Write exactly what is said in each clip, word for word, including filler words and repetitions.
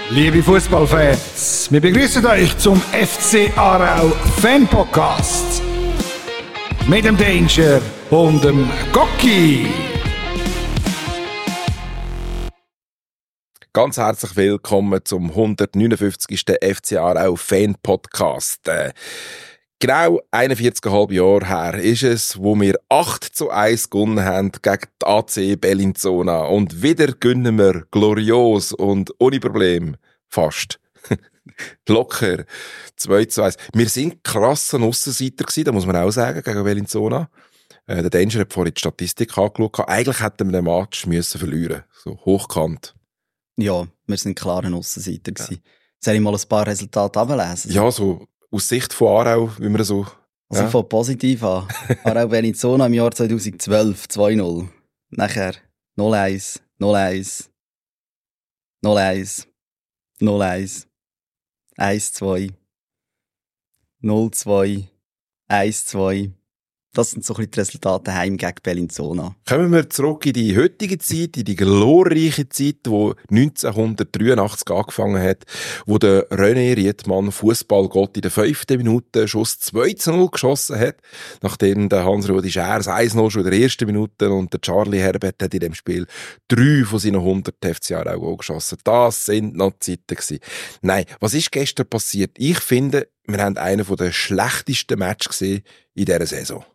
Liebe Fußballfans, wir begrüßen euch zum F C Aarau Fan Podcast mit dem Danger und dem Gocki. Ganz herzlich willkommen zum hundertneunundfünfzigsten F C Aarau Fan Podcast. Äh, genau einundvierzig Komma fünf Jahre her ist es, wo wir acht zu eins gewonnen haben gegen die A C Bellinzona. Und wieder gewinnen wir glorios und ohne Problem. Fast. Locker. zwei zu eins. Wir sind krass an Aussenseiter gewesen, da muss man auch sagen, gegen Bellinzona. Äh, der Danger hat vorhin die Statistik angeschaut. Eigentlich hätten wir den Match müssen verlieren. So hochkant. Ja, wir sind klar ein Aussenseiter gewesen. Ja. Soll ich mal ein paar Resultate ablesen? Ja, so aus Sicht von Aarau, wie wir so... Also ja. Ich fange positiv an. Aarau Bellinzona im Jahr zweitausendzwölf, zwei null. Nachher null eins, null eins, null eins, null eins, eins zwei, null zwei, eins zwei. Das sind so ein bisschen die Resultate heim gegen Bellinzona. Kommen wir zurück in die heutige Zeit, in die glorreiche Zeit, die neunzehnhundertdreiundachtzig angefangen hat, wo der René Riedmann Fußballgott in der fünften Minute Schuss zwei zu null geschossen hat, nachdem der Hans-Rudi Schär das eins null schon in der ersten Minute und der Charlie Herbert hat in dem Spiel drei von seinen hundert F C Aarau geschossen. Das sind noch Zeiten gewesen. Nein, was ist gestern passiert? Ich finde, wir haben einen der schlechtesten Matches gesehen in dieser Saison.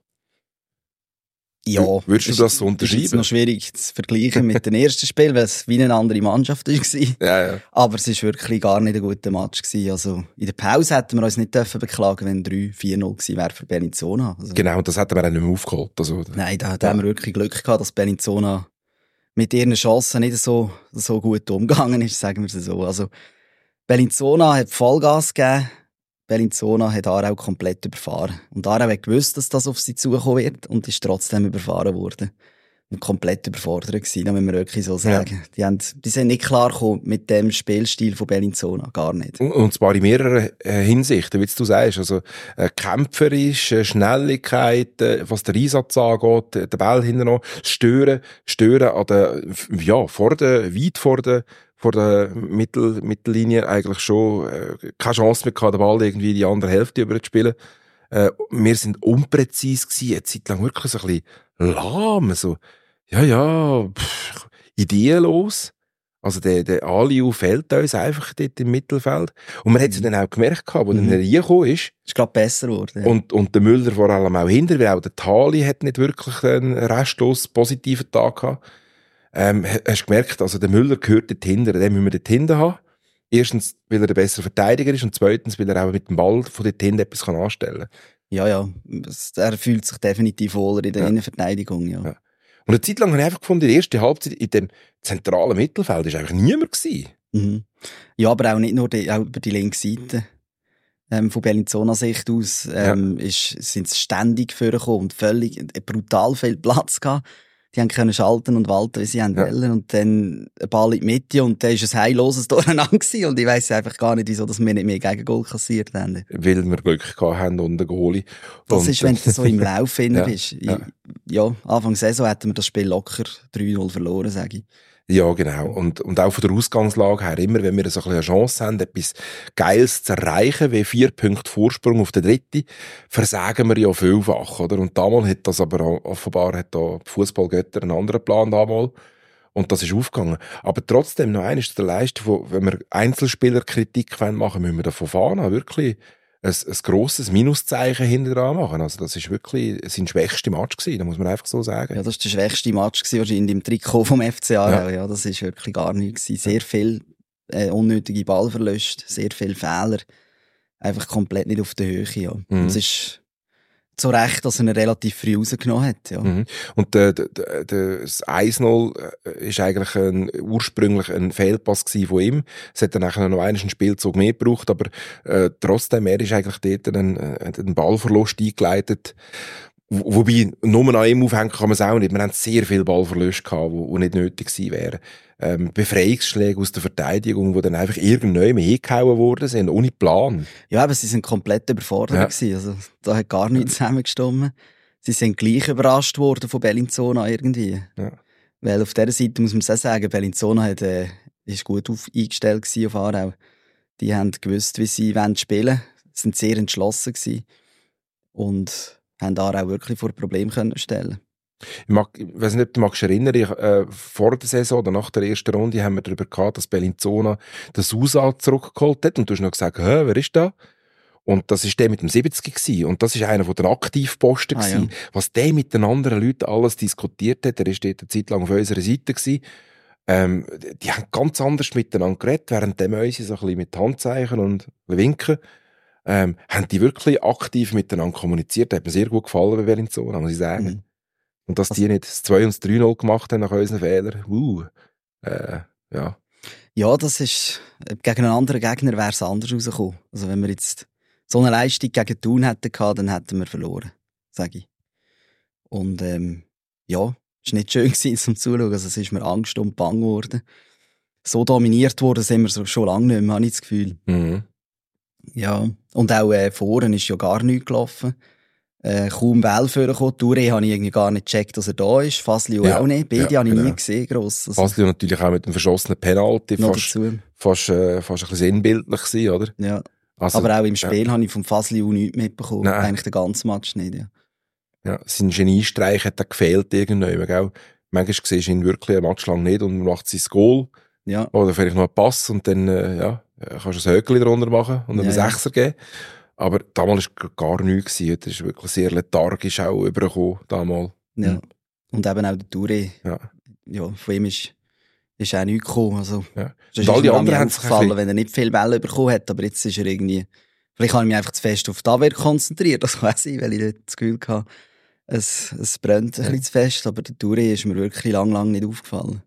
Ja, würdest du das so unterschreiben? Es ist noch schwierig zu vergleichen mit dem ersten Spiel, weil es wie eine andere Mannschaft war. Ja, ja. Aber es war wirklich gar nicht ein guter Match gewesen. Also in der Pause hätten wir uns nicht dürfen beklagen, wenn drei vier null gewesen wäre für Bellinzona. Also, genau, das hätten wir auch nicht mehr aufgeholt. Also, nein, da, da ja. haben wir wirklich Glück gehabt, dass Bellinzona mit ihren Chancen nicht so, so gut umgegangen ist, sagen wir es so. Also Bellinzona hat Vollgas gegeben. Bellinzona hat Aarau komplett überfahren. Und Aarau hat gewusst, dass das auf sie zukommen wird und ist trotzdem überfahren worden. Und komplett überfordert gewesen, das müssen wir wirklich so sagen. Ja. Die, haben, die sind nicht klar gekommen mit dem Spielstil von Bellinzona, gar nicht. Und, und zwar in mehreren äh, Hinsichten, wie du sagst. Also, äh, kämpferisch, äh, Schnelligkeit, äh, was der Einsatz angeht, äh, der Ball hinten noch, stören, stören an der, ja, vor der, weit vor der, vor der Mittel, Mittellinie eigentlich schon äh, keine Chance mehr gehabt, den Ball irgendwie in die andere Hälfte überzuspielen. Äh, wir sind unpräzise gewesen, eine Zeit lang wirklich so ein bisschen lahm, so, ja, ja, pff, ideenlos. Also der, der Aliu fehlt uns einfach dort im Mittelfeld. Und man hat es dann auch gemerkt, wo mhm. dann reingekommen ist. Ist gerade besser geworden. Ja. Und, und der Müller vor allem auch hinter, weil auch der Thali hat nicht wirklich einen restlos positiven Tag gehabt. Ähm, hast du gemerkt, also der Müller gehört dort hinten, den müssen wir dort hinten haben. Erstens, weil er der bessere Verteidiger ist und zweitens, weil er auch mit dem Ball von dort hinten etwas anstellen kann. Ja, ja, er fühlt sich definitiv wohler in der ja. Innenverteidigung, ja. ja. Und eine Zeit lang habe ich einfach gefunden, die erste Halbzeit in dem zentralen Mittelfeld war einfach niemand gewesen. Mhm. Ja, aber auch nicht nur die, auch über die linke Seite. Ähm, von Bellinzona Sicht aus ähm, ja. ist, sind sie ständig vorgekommen und völlig brutal viel Platz gehabt. Die haben können schalten und walten, wie sie ja. wollen. Und dann ein Ball in die Mitte und dann war es ein heilloses Durcheinander gewesen. Und ich weiss einfach gar nicht, wieso dass wir nicht mehr Gegengol kassiert haben. Weil wir Glück gehabt haben und einen Goalie. Das und ist, wenn du so im Lauf drin ja. bist. Ja. ja, Anfang Saison hätten wir das Spiel locker drei null verloren, sage ich. Ja, genau. Und, und auch von der Ausgangslage her, immer wenn wir so ein bisschen eine Chance haben, etwas Geiles zu erreichen, wie vier Punkte Vorsprung auf den Dritten, versagen wir ja vielfach, oder? Und damals hat das aber auch, offenbar hat da die Fußballgötter einen anderen Plan damals. Und das ist aufgegangen. Aber trotzdem, noch eines der Leistung, wenn wir Einzelspielerkritik machen, müssen wir davon fahren, wirklich ein, ein grosses Minuszeichen hinter dran machen. Also das ist wirklich sein schwächster Match gewesen, da muss man einfach so sagen. Ja, das war der schwächste Match gewesen, wahrscheinlich im Trikot vom F C Aarau. Ja. ja, das ist wirklich gar nichts gewesen. Sehr viel äh, unnötige Ballverluste, sehr viele Fehler. Einfach komplett nicht auf der Höhe, ja. Mhm. Das ist zu Recht, dass er ihn relativ früh rausgenommen hat, ja. Mhm. Und äh, d- d- d- das eins null ist eigentlich ein, ursprünglich ein Fehlpass von ihm. Es hat dann nachher noch einen Spielzug mehr gebraucht, aber äh, trotzdem, er ist eigentlich dort einen, einen Ballverlust eingeleitet. Wobei, nur an ihm aufhängen kann man es auch nicht. Wir haben sehr viel Ballverluste gehabt, die, die nicht nötig gewesen wären. Ähm, Befreiungsschläge aus der Verteidigung, die dann einfach irgendwann hingehauen worden sind, ohne Plan. Ja, aber sie sind komplett überfordert ja. gewesen. Also, da hat gar nichts zusammengestimmt. Sie sind gleich überrascht worden von Bellinzona irgendwie. Ja. Weil auf dieser Seite muss man es auch sagen, Bellinzona hat, äh, ist gut auf, eingestellt gewesen auf Aarau. Die haben gewusst, wie sie spielen wollen, sind sehr entschlossen gewesen und haben Aarau wirklich vor Probleme können stellen. Ich, mag, ich weiss nicht, ob du dich erinnern, ich, äh, vor der Saison oder nach der ersten Runde haben wir darüber gehabt, dass Bellinzona den Sousa zurückgeholt hat und du hast noch gesagt, hä, wer ist da? Und das war der mit dem siebzig gewesen. Und das war einer der Aktivposten ah, gewesen. Ja. Was der mit den anderen Leuten alles diskutiert hat, der war dort eine Zeit lang auf unserer Seite gewesen. Ähm, die haben ganz anders miteinander geredet, während dem unsere so ein bisschen mit Handzeichen und Winken, ähm, haben die wirklich aktiv miteinander kommuniziert. Das hat mir sehr gut gefallen bei Bellinzona, muss ich sagen. Mhm. Und dass also, die nicht das zwei und das drei null gemacht haben nach unseren Fehlern, uh, äh, ja. Ja, das ist, gegen einen anderen Gegner wäre es anders rausgekommen. Also wenn wir jetzt so eine Leistung gegen Thun hätten gehabt, dann hätten wir verloren, sage ich. Und ähm, ja, es war nicht schön gewesen, zum Zuschauen. Also es ist mir Angst und Bang geworden. So dominiert worden sind wir so, schon lange nicht mehr, habe ich das Gefühl. Mhm. Ja, und auch äh, vorne ist ja gar nichts gelaufen. Äh, kaum Bälle vorgekommen. Touré habe ich irgendwie gar nicht gecheckt, dass er da ist. Faslio ja, auch nicht. Beide ja, habe ich genau. nie gesehen, gross. Also, Faslio natürlich auch mit dem verschossenen Penalty. Fast, fast, äh, fast ein bisschen sinnbildlich gewesen, oder? Ja. Also, aber auch im Spiel ja. habe ich vom Faslio nichts mitbekommen. Nein. Eigentlich den ganzen Match nicht, ja. Ja, sein Geniestreich hat da gefehlt irgendwann, gell? Manchmal siehst du ihn wirklich einen Match lang nicht und macht sein Goal. Ja. Oder vielleicht noch einen Pass und dann, äh, ja, kannst du ein Höckchen drunter machen und einen ja, Sechser ja. geben. Aber damals war gar nichts gewesen. Das ist wirklich sehr lethargisch auch übergekommen, damals. Ja. Mhm. Und eben auch der Touré. Ja. Ja, von ihm ist, ist auch nichts gekommen. Also, ja. Und all die anderen haben sich gefallen, wenn er nicht viel Bälle bekommen hat. Aber jetzt ist er irgendwie, vielleicht habe ich mich einfach zu fest auf David konzentriert. Das weiß ich, weil ich nicht das Gefühl hatte, es, es brennt ein ja. bisschen zu fest. Aber der Touré ist mir wirklich lang, lang nicht aufgefallen.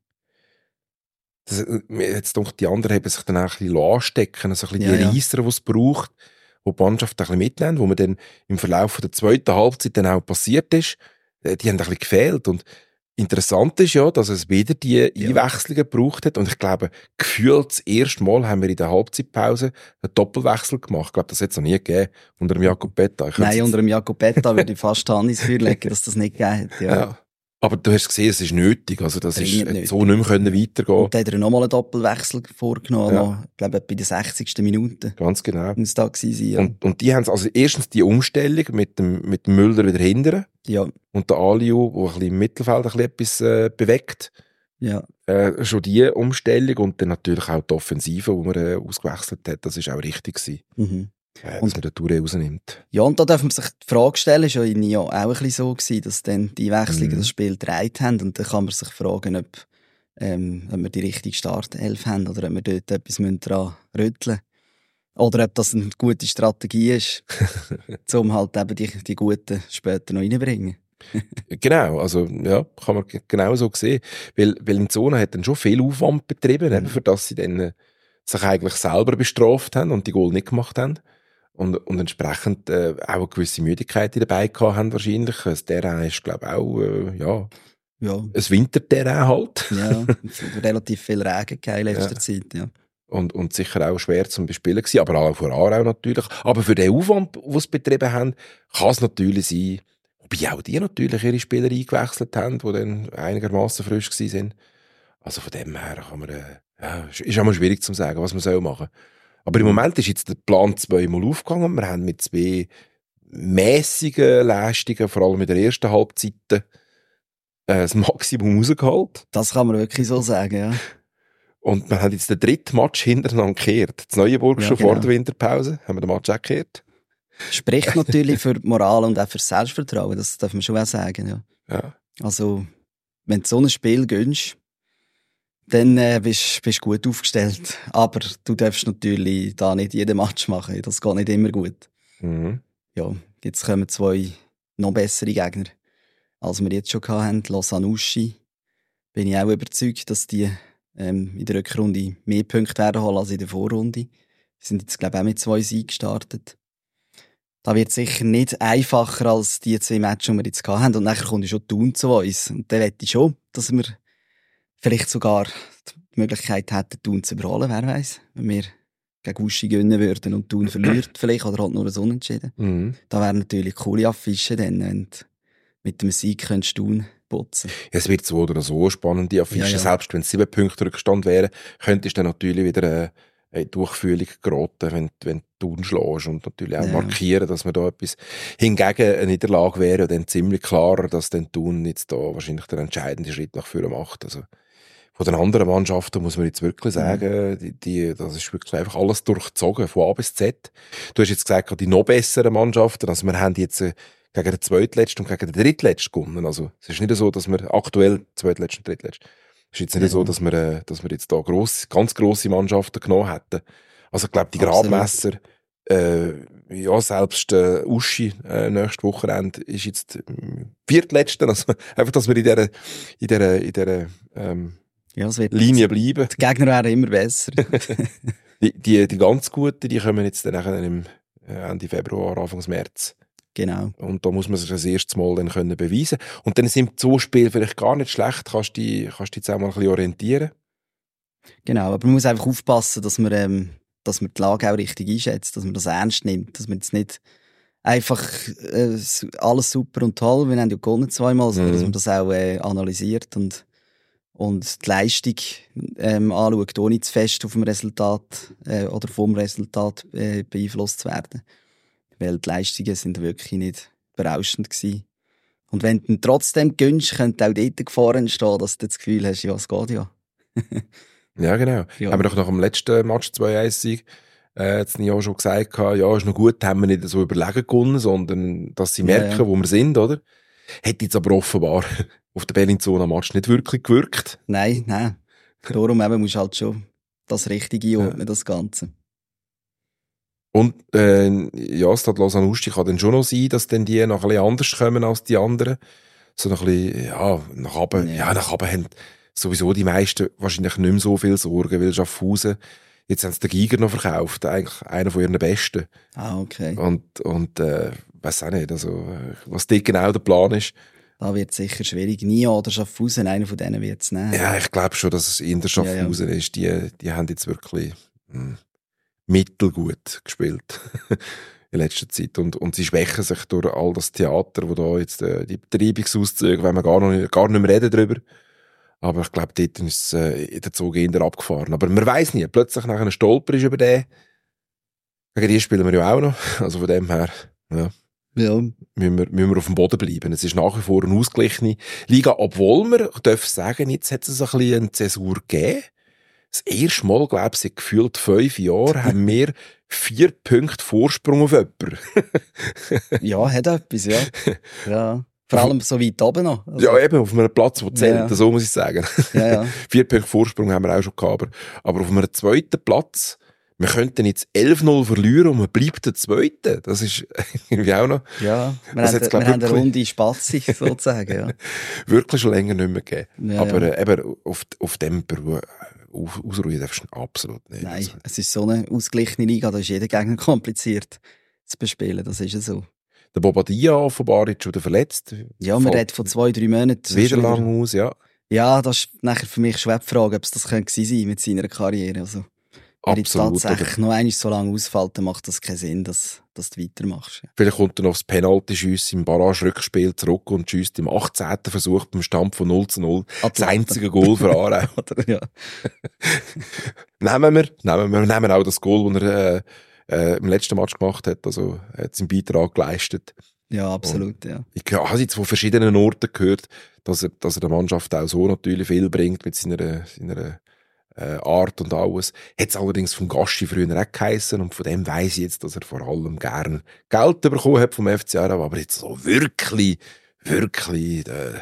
Das, jetzt doch, die anderen haben sich dann auch ein bisschen anstecken, also ein bisschen ja, die ja. Reisser, die es braucht, wo die Mannschaft ein bisschen mitnehmen, wo man dann im Verlauf der zweiten Halbzeit dann auch passiert ist, die haben ein bisschen gefehlt. Und interessant ist ja, dass es wieder die ja. Einwechslungen gebraucht hat. Und ich glaube, gefühlt das erste Mal haben wir in der Halbzeitpause einen Doppelwechsel gemacht. Ich glaube, das hat es noch nie gegeben unter dem Jacopetta. Ich Nein, unter dem Jacopetta würde ich fast Hand ins Feuer legen, dass das nicht gegeben hat. Ja. Ja. Aber du hast gesehen, es ist nötig. Also das ist nötig. So nicht mehr können weitergehen. Und da hat er nochmal einen Doppelwechsel vorgenommen. Ja. Noch, ich glaube, bei der sechzigsten Minute. Ganz genau. Muss da gewesen sein, ja. Und, und die haben also erstens die Umstellung mit dem, mit dem Müller wieder hindern. Ja. Und der Aliou, der ein bisschen im Mittelfeld ein bisschen etwas äh, bewegt. Ja. Äh, schon die Umstellung und dann natürlich auch die Offensive, die man äh, ausgewechselt hat. Das war auch richtig gewesen. Mhm. Ja, dass man den Touré rausnimmt. Ja, und da darf man sich die Frage stellen, ist ja in Nyon auch ein bisschen so gewesen, dass dann die Wechselungen mhm. das Spiel gedreht haben und dann kann man sich fragen, ob, ähm, ob wir die richtige Startelf haben oder ob wir dort etwas daran rütteln müssen. Oder ob das eine gute Strategie ist, um halt eben die, die Guten später noch reinzubringen. Genau, also ja, kann man genau so sehen. Weil, weil in Zona hat dann schon viel Aufwand betrieben, mhm. eben, für das sie dann äh, sich eigentlich selber bestraft haben und die Goal nicht gemacht haben. Und, und entsprechend äh, auch eine gewisse Müdigkeit dabei gehabt haben wahrscheinlich. Das Terrain ist, glaube ich, auch, äh, ja, ja, ein Winterterrain halt. Ja, relativ viel Regen gegeben in letzter ja. Zeit, ja. Und, und sicher auch schwer zum Bespielen gewesen, aber auch vor Aarau natürlich. Aber für den Aufwand, den sie betrieben haben, kann es natürlich sein, wobei auch die natürlich ihre Spieler eingewechselt haben, die dann einigermaßen frisch gewesen sind. Also von dem her kann man, äh, ja, ist auch mal schwierig zu sagen, was man soll machen. Aber im Moment ist jetzt der Plan zweimal aufgegangen. Wir haben mit zwei mässigen Leistungen, vor allem in der ersten Halbzeit, äh, das Maximum rausgeholt. Das kann man wirklich so sagen, ja. Und wir haben jetzt den dritten Match hintereinander gekehrt. Das Neuenburg ja, schon genau. vor der Winterpause haben wir den Match auch gekehrt. Spricht natürlich für die Moral und auch für das Selbstvertrauen, das darf man schon auch sagen, ja. Ja. Also, wenn du so ein Spiel gönnst, dann äh, bist du gut aufgestellt. Aber du darfst natürlich da nicht jeden Match machen. Das geht nicht immer gut. Mhm. Ja, jetzt kommen zwei noch bessere Gegner, als wir jetzt schon hatten. Lausanne Uschi. Bin ich auch überzeugt, dass die ähm, in der Rückrunde mehr Punkte werden holen als in der Vorrunde. Wir sind jetzt, glaube ich, auch mit zwei Siegen gestartet. Da wird sicher nicht einfacher als die zwei Matches, die wir jetzt hatten. Und nachher kommt schon Thun zu uns. Und dann wette ich schon, dass wir vielleicht sogar die Möglichkeit hätten, Thun zu überholen, wer weiss. Wenn wir gegen Uschi gewinnen würden und Thun verliert vielleicht, oder halt nur ein Unentschieden. Mhm. Da wäre natürlich coole Affische dann. Und mit dem Sieg könntest du Thun putzen. Es wird so oder so spannend, die Affische. Ja, ja. Selbst wenn es sieben Punkte Rückstand wären, könntest du dann natürlich wieder eine, eine Durchfühlung geraten, wenn, wenn du schlägst und natürlich auch Ja. markieren, dass man da etwas hingegen eine Niederlage wäre, dann ziemlich klarer, dass dann Thun jetzt da wahrscheinlich der entscheidende Schritt nach vorne macht. Also von den anderen Mannschaften muss man jetzt wirklich sagen, die, die, das ist wirklich einfach alles durchgezogen, von A bis Z. Du hast jetzt gesagt, die noch besseren Mannschaften, also wir haben jetzt äh, gegen den Zweitletzten und gegen den Drittletzten gewonnen. Also es ist nicht so, dass wir aktuell Zweitletzten und Drittletzten, es ist jetzt nicht Ja. so, dass wir, äh, dass wir jetzt da gross, ganz grosse Mannschaften genommen hätten. Also ich glaube, die Absolut. Gradmesser, äh, ja, selbst äh, Uschi äh, nächstes Wochenende ist jetzt äh, Viertletzte, also einfach, dass wir in dieser, in dieser, in dieser ähm, Ja, es wird, Linie bleiben. die Gegner werden immer besser. Die, die, die ganz Guten, die kommen jetzt dann nachher im äh, Ende Februar, Anfang März. Genau. Und da muss man sich das erste Mal dann können beweisen. Und dann sind so Spiele vielleicht gar nicht schlecht. Kannst du dich, kannst dich jetzt auch mal ein bisschen orientieren. Genau, aber man muss einfach aufpassen, dass man, ähm, dass man die Lage auch richtig einschätzt, dass man das ernst nimmt, dass man jetzt nicht einfach äh, alles super und toll, wir haben ja gewonnen zweimal, sondern Mhm. dass man das auch äh, analysiert und, und die Leistung ähm, anschaut, ohne zu fest auf dem Resultat äh, oder vom Resultat äh, beeinflusst zu werden. Weil die Leistungen sind wirklich nicht berauschend gewesen. Und wenn du dann trotzdem gönnst, könnte auch dort Gefahr entstehen, dass du das Gefühl hast, ja, es geht ja. Ja, genau. Ja. Haben wir doch nach dem letzten Match zwei eins Sieg äh, jetzt nie auch schon gesagt, ja, ist noch gut, haben wir nicht so überlegen gewonnen, sondern dass sie Ja, merken, ja. wo wir sind, oder? Hat jetzt aber offenbar auf der Bellinzona-Match nicht wirklich gewirkt. Nein, nein. Darum eben musst du halt schon das Richtige einordnen, das Ganze. Und äh, ja, Stade Lausanne-Usti kann dann schon noch sein, dass dann die noch ein bisschen anders kommen als die anderen. So noch ein bisschen, ja, nach oben, Ja. ja, nach oben haben sowieso die meisten wahrscheinlich nicht mehr so viel Sorgen, weil Schaffhausen, jetzt haben sie den Giger noch verkauft, eigentlich einer von ihren Besten. Ah, okay. Und, und äh, weiss auch nicht, also, äh, was dort genau der Plan ist. Da wird es sicher schwierig. Nia oder Schaffhausen, einer von denen wird es nehmen. Ja, ich glaube schon, dass es in der Schaffhausen ist. Die, die haben jetzt wirklich mh, mittelgut gespielt in letzter Zeit. Und, und sie schwächen sich durch all das Theater, wo da jetzt äh, die Betreibungsauszüge, wenn wir gar, noch nicht, gar nicht mehr reden darüber. Aber ich glaube, dort ist äh, der Zug eher abgefahren. Aber man weiss nie, plötzlich nach einem Stolper ist über den. Gegen die spielen wir ja auch noch. Also von dem her, ja. Ja. müssen wir, müssen wir auf dem Boden bleiben. Es ist nach wie vor eine ausgeglichene Liga, obwohl wir, ich darf sagen, jetzt hat es ein bisschen eine Zäsur gegeben. Das erste Mal, glaube ich, seit gefühlt fünf Jahren haben wir vier Punkte Vorsprung auf jemanden. Ja, hat etwas, ja. Ja. Vor allem so weit oben noch. Also, Ja, eben, auf einem Platz, der zählt, Ja. so muss ich sagen. ja, ja. Vier Punkte Vorsprung haben wir auch schon gehabt, aber, aber auf einem zweiten Platz, wir könnten jetzt elf null verlieren und man bleibt der Zweite. Das ist irgendwie auch noch Ja, wir Das haben, hat's, wir glaub, haben eine wirklich- runde Spazi, sozusagen, ja. wirklich schon länger nicht mehr gegeben. Ja, aber ja. äh, eben, auf, auf dem Beru- auf, ausruhen darfst du absolut nicht. Nein, Also, es ist so eine ausgeglichene Liga, da ist jeder Gegner kompliziert zu bespielen, das ist ja so. der Bobadilla offenbar jetzt schon wieder verletzt. Ja, man Fällt redet von zwei, drei Monaten. wieder lang aus, ja. Ja, das ist nachher für mich schwer die Frage, ob es das könnte gewesen sein mit seiner Karriere. Also, wenn jetzt Absolut. tatsächlich Oder noch einmal so lange ausfällt, dann macht das keinen Sinn, dass, dass du weitermachst. vielleicht kommt er noch das Penalty-Schuss im Barrage-Rückspiel zurück und schießt im achtzehnten Versuch beim Stand von null zu null das Atlanta. einzige Goal für Aarau. Oder, ja. nehmen wir, nehmen wir, nehmen auch das Goal, das er äh, äh, im letzten Match gemacht hat. Also er hat seinen Beitrag geleistet. ja, absolut, ja. Ich habe jetzt von verschiedenen Orten gehört, dass er, dass er der Mannschaft auch so natürlich viel bringt mit seiner, seiner äh, Art und alles. Hat es allerdings vom Gaschi früher auch geheissen und von dem weiss ich jetzt, dass er vor allem gern Geld bekommen hat vom F C Aarau, aber jetzt so wirklich, wirklich, äh,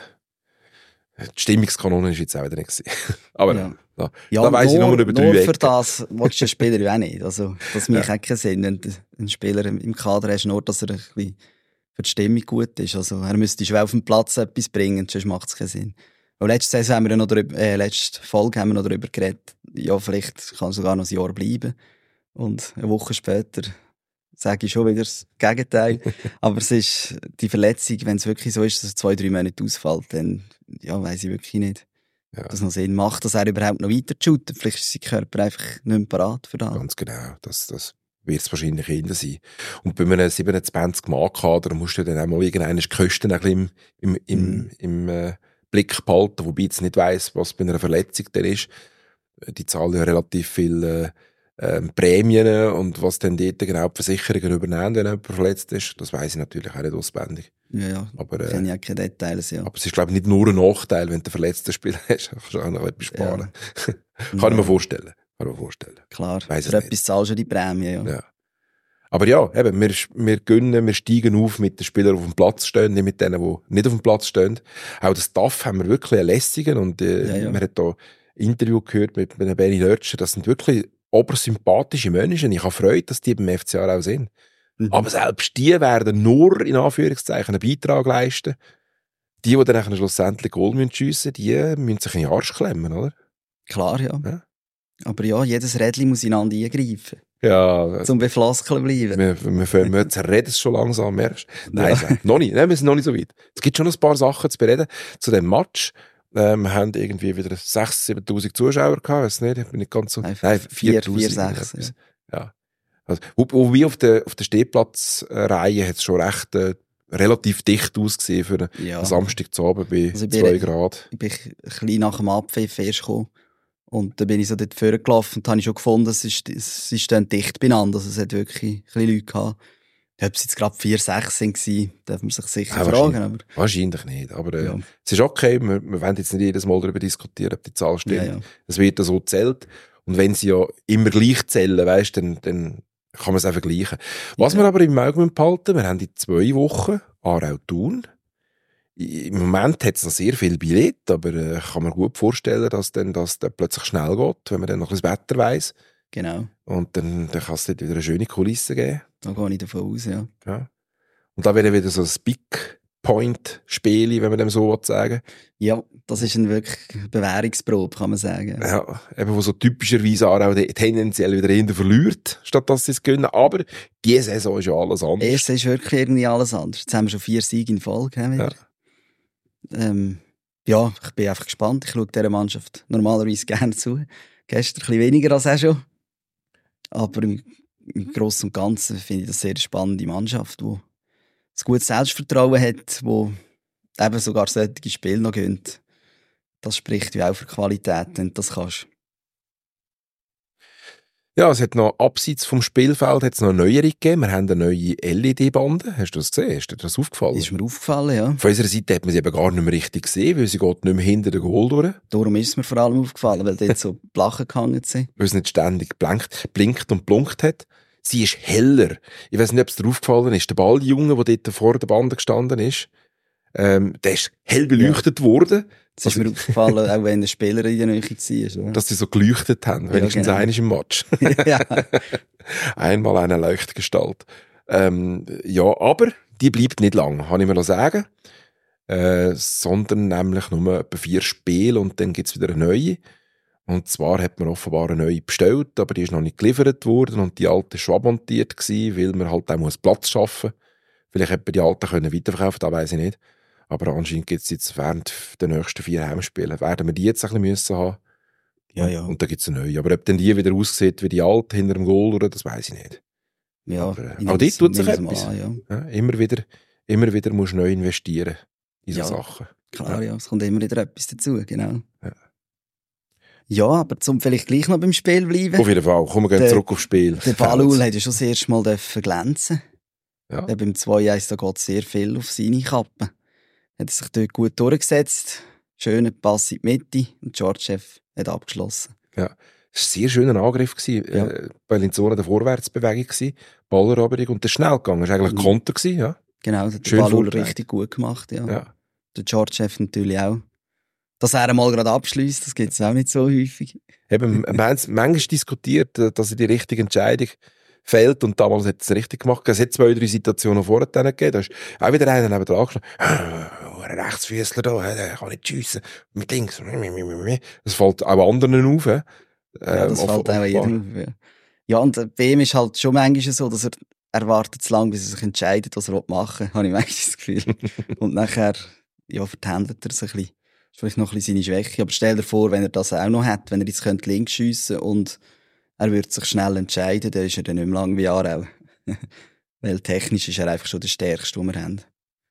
die Stimmungskanone ist jetzt auch wieder nicht gewesen. Aber Ja. da, Ja, da weiss ich nur über drei nur für Ecken. das willst du den Spieler ja auch nicht. Also, das macht auch keinen Sinn, wenn du einen Spieler im Kader hast, nur dass er ein bisschen für die Stimmung gut ist. Also, er müsste schon auf dem Platz etwas bringen, sonst macht es keinen Sinn. Und letzte Saison haben wir ja noch darüber, äh, letzte Folge haben wir noch darüber geredet, ja, vielleicht kann er sogar noch ein Jahr bleiben. Und eine Woche später sage ich schon wieder das Gegenteil. Aber es ist die Verletzung, wenn es wirklich so ist, dass er zwei, drei Monate ausfällt, dann, ja, weiss ich wirklich nicht, Ja. ob das noch Sinn macht, dass er überhaupt noch weiter shootet. Vielleicht ist sein Körper einfach nicht mehr parat für das. Ganz genau, das, das wird es wahrscheinlich eher sein. Und bei einem siebenundzwanzig Mann Kader musst du dann auch mal irgendeine Kosten ein bisschen im, im, im, Mhm. im äh, Blick behalten, wobei ich jetzt nicht weiss, was bei einer Verletzung dann ist. Die zahlen ja relativ viel äh, äh, Prämien und was dann dort genau die Versicherungen übernehmen, wenn jemand verletzt ist, das weiss ich natürlich auch nicht auswendig. Ja, ja. Aber, äh, kenne ja keine Details, ja. aber es ist, glaube ich, nicht nur ein Nachteil, wenn du verletzten Spieler hast. Da kannst du auch noch etwas sparen. Ja. Kann ja. ich mir vorstellen. Kann ich mir vorstellen. Klar, weiss für etwas zahlst du die Prämie, ja. ja. Aber ja, eben, wir, wir gönnen, wir steigen auf mit den Spielern, die auf dem Platz stehen, nicht mit denen, die nicht auf dem Platz stehen. Auch das Staff haben wir wirklich einen lässigen und äh, ja, ja. man hat da ein Interview gehört mit, mit Benny Lötscher, das sind wirklich obersympathische Menschen. Ich habe Freude, dass die beim F C Aarau sind. Mhm. Aber selbst die werden nur, in Anführungszeichen, einen Beitrag leisten. Die, die dann schlussendlich Goal schiessen müssen, die müssen sich in den Arsch klemmen, oder? Klar, ja. ja. Aber ja, jedes Rädchen muss ineinander eingreifen. Ja. Zum Beflaskeln bleiben. Wir, wir, wir, wir zerreden es schon langsam, merkst du? Nein, ja. noch nicht. Nein, wir sind noch nicht so weit. Es gibt schon ein paar Sachen zu bereden. Zu dem Match. Ähm, wir haben irgendwie wieder sechstausend, siebentausend Zuschauer gehabt. Weiß nicht, ich bin nicht ganz so. Nein, viertausend. vier, sechs. Ja. ja. Also, wo, wo wir auf der, auf der Stehplatzreihe hat es schon recht, äh, relativ dicht ausgesehen für einen ja. Samstag zu Abend bei also zwei Grad. Ich bin ein bisschen nach dem Abpfiff erst gekommen. Und dann bin ich so dort vorgelaufen und habe ich schon gefunden, es ist, es ist dann dicht beieinander. Also es hat wirklich ein bisschen Leute gehabt. Ob es jetzt gerade vier, sechs waren, darf man sich sicher ja, fragen. Wahrscheinlich, aber wahrscheinlich nicht. Aber äh, ja. es ist okay, wir, wir wollen jetzt nicht jedes Mal darüber diskutieren, ob die Zahl stimmt. Ja, ja. Es wird ja so gezählt. Und wenn sie ja immer gleich zählen, weißt, dann, dann kann man es auch vergleichen. Was ja. wir aber im Auge behalten, wir haben in zwei Wochen Aarau-Thun. Im Moment hat es noch sehr viel Billett, aber ich äh, kann mir gut vorstellen, dass dann das dann plötzlich schnell geht, wenn man dann noch ein Wetter weiss. Genau. Und dann, dann kann es dort wieder eine schöne Kulisse geben. Da gehe ich davon aus, ja. ja. Und da wäre wieder so ein Big Point-Spiel, wenn man dem so sagen will. Ja, das ist eine wirklich Bewährungsprobe, kann man sagen. Ja, eben wo so typischerweise auch tendenziell wieder eher verliert, statt dass sie es gewinnen. Aber diese Saison ist ja alles anders. Erste ist wirklich irgendwie alles anders. Jetzt haben wir schon vier Siege in Folge. Ja. Ähm, ja, ich bin einfach gespannt. Ich schaue dieser Mannschaft normalerweise gerne zu. Gestern ein bisschen weniger als auch schon. Aber im, im Großen und Ganzen finde ich das eine sehr spannende Mannschaft, die ein gutes Selbstvertrauen hat, die eben sogar solche Spiele noch gönnt. Das spricht ja auch für Qualität, wenn du das kannst. Ja, es hat noch abseits vom Spielfeld hat's noch eine Neuerung gegeben. Wir haben eine neue L E D-Bande. Hast du das gesehen? Ist dir das aufgefallen? Ist mir aufgefallen, ja. Von unserer Seite hat man sie eben gar nicht mehr richtig gesehen, weil sie geht nicht mehr hinter den Goal durch. Darum ist es mir vor allem aufgefallen, weil dort so Blachen gehangen sind. Weil es nicht ständig blinkt, blinkt und blunkt hat. Sie ist heller. Ich weiss nicht, ob es dir aufgefallen ist. Der Balljunge, der dort vor der Bande gestanden ist, ähm, der ist hell beleuchtet ja. worden. Das ist mir aufgefallen, auch wenn der Spieler in der Nähe war. Oder? Dass sie so geleuchtet haben, wenigstens ja, genau. Einer im Match. ja. Einmal eine Leuchtgestalt. Ähm, ja, aber die bleibt nicht lang, kann ich mir noch sagen. Äh, sondern nämlich nur etwa vier Spiele und dann gibt's wieder eine neue. Und zwar hat man offenbar eine neue bestellt, aber die ist noch nicht geliefert worden und die alte ist schon abmontiert gewesen, weil man halt auch Platz schaffen muss. Vielleicht hätte man die alte können weiterverkaufen, das weiss ich nicht. Aber anscheinend gibt es jetzt während der nächsten vier Heimspiele, werden wir die jetzt ein bisschen müssen haben. Ja, ja. Und, und dann gibt es eine neue. Aber ob denn die wieder aussieht wie die alte hinter dem Goal, oder, das weiss ich nicht. Ja, aber äh, auch dort tut sich etwas. An, ja. Ja, immer wieder, immer wieder musst du neu investieren in so ja, Sachen. Klar, ja. Es kommt immer wieder etwas dazu, genau. Ja, ja aber zum vielleicht gleich noch beim Spiel bleiben. Auf jeden Fall, kommen wir gerne zurück aufs Spiel. Der Balul hat ja schon das erste Mal glänzen. Ja. Ja, beim zwei eins da geht sehr viel auf seine Kappe. Hat sich dort gut durchgesetzt. Schöner Pass in die Mitte und Georgiev hat abgeschlossen. Ja, es war ein sehr schöner Angriff. Ja. Äh, Bellinzona der Vorwärtsbewegung, Balleroberung und der schnell gegangen. Das war eigentlich ein Konter. Ja. Genau, das hat der Balul richtig gut gemacht. Ja. Ja. Der Georgiev natürlich auch. Dass er einmal gerade abschliesst, das gibt es auch nicht so häufig. Eben, wir haben manchmal diskutiert, dass er die richtige Entscheidung fehlt und damals hat es richtig gemacht. Es hat zwei, drei Situationen vorher gegeben. Da ist auch wieder einer neben dran gestanden. Ein Rechtsfüßler da, der kann nicht schiessen. Mit links. Das fällt auch anderen auf. Ähm, ja, das auf, fällt auch jedem auf. Ja. ja, und bei ihm ist halt schon manchmal so, dass er, er wartet zu lange, bis er sich entscheidet, was er machen will. Habe ich manchmal das Gefühl. Und nachher, ja, vertändelt er sich ein bisschen. Das ist vielleicht noch ein bisschen seine Schwäche. Aber stell dir vor, wenn er das auch noch hat, wenn er jetzt könnte links schiessen und er würde sich schnell entscheiden, dann ist er dann nicht mehr lang wie Aarau. Weil technisch ist er einfach schon der Stärkste, den wir haben.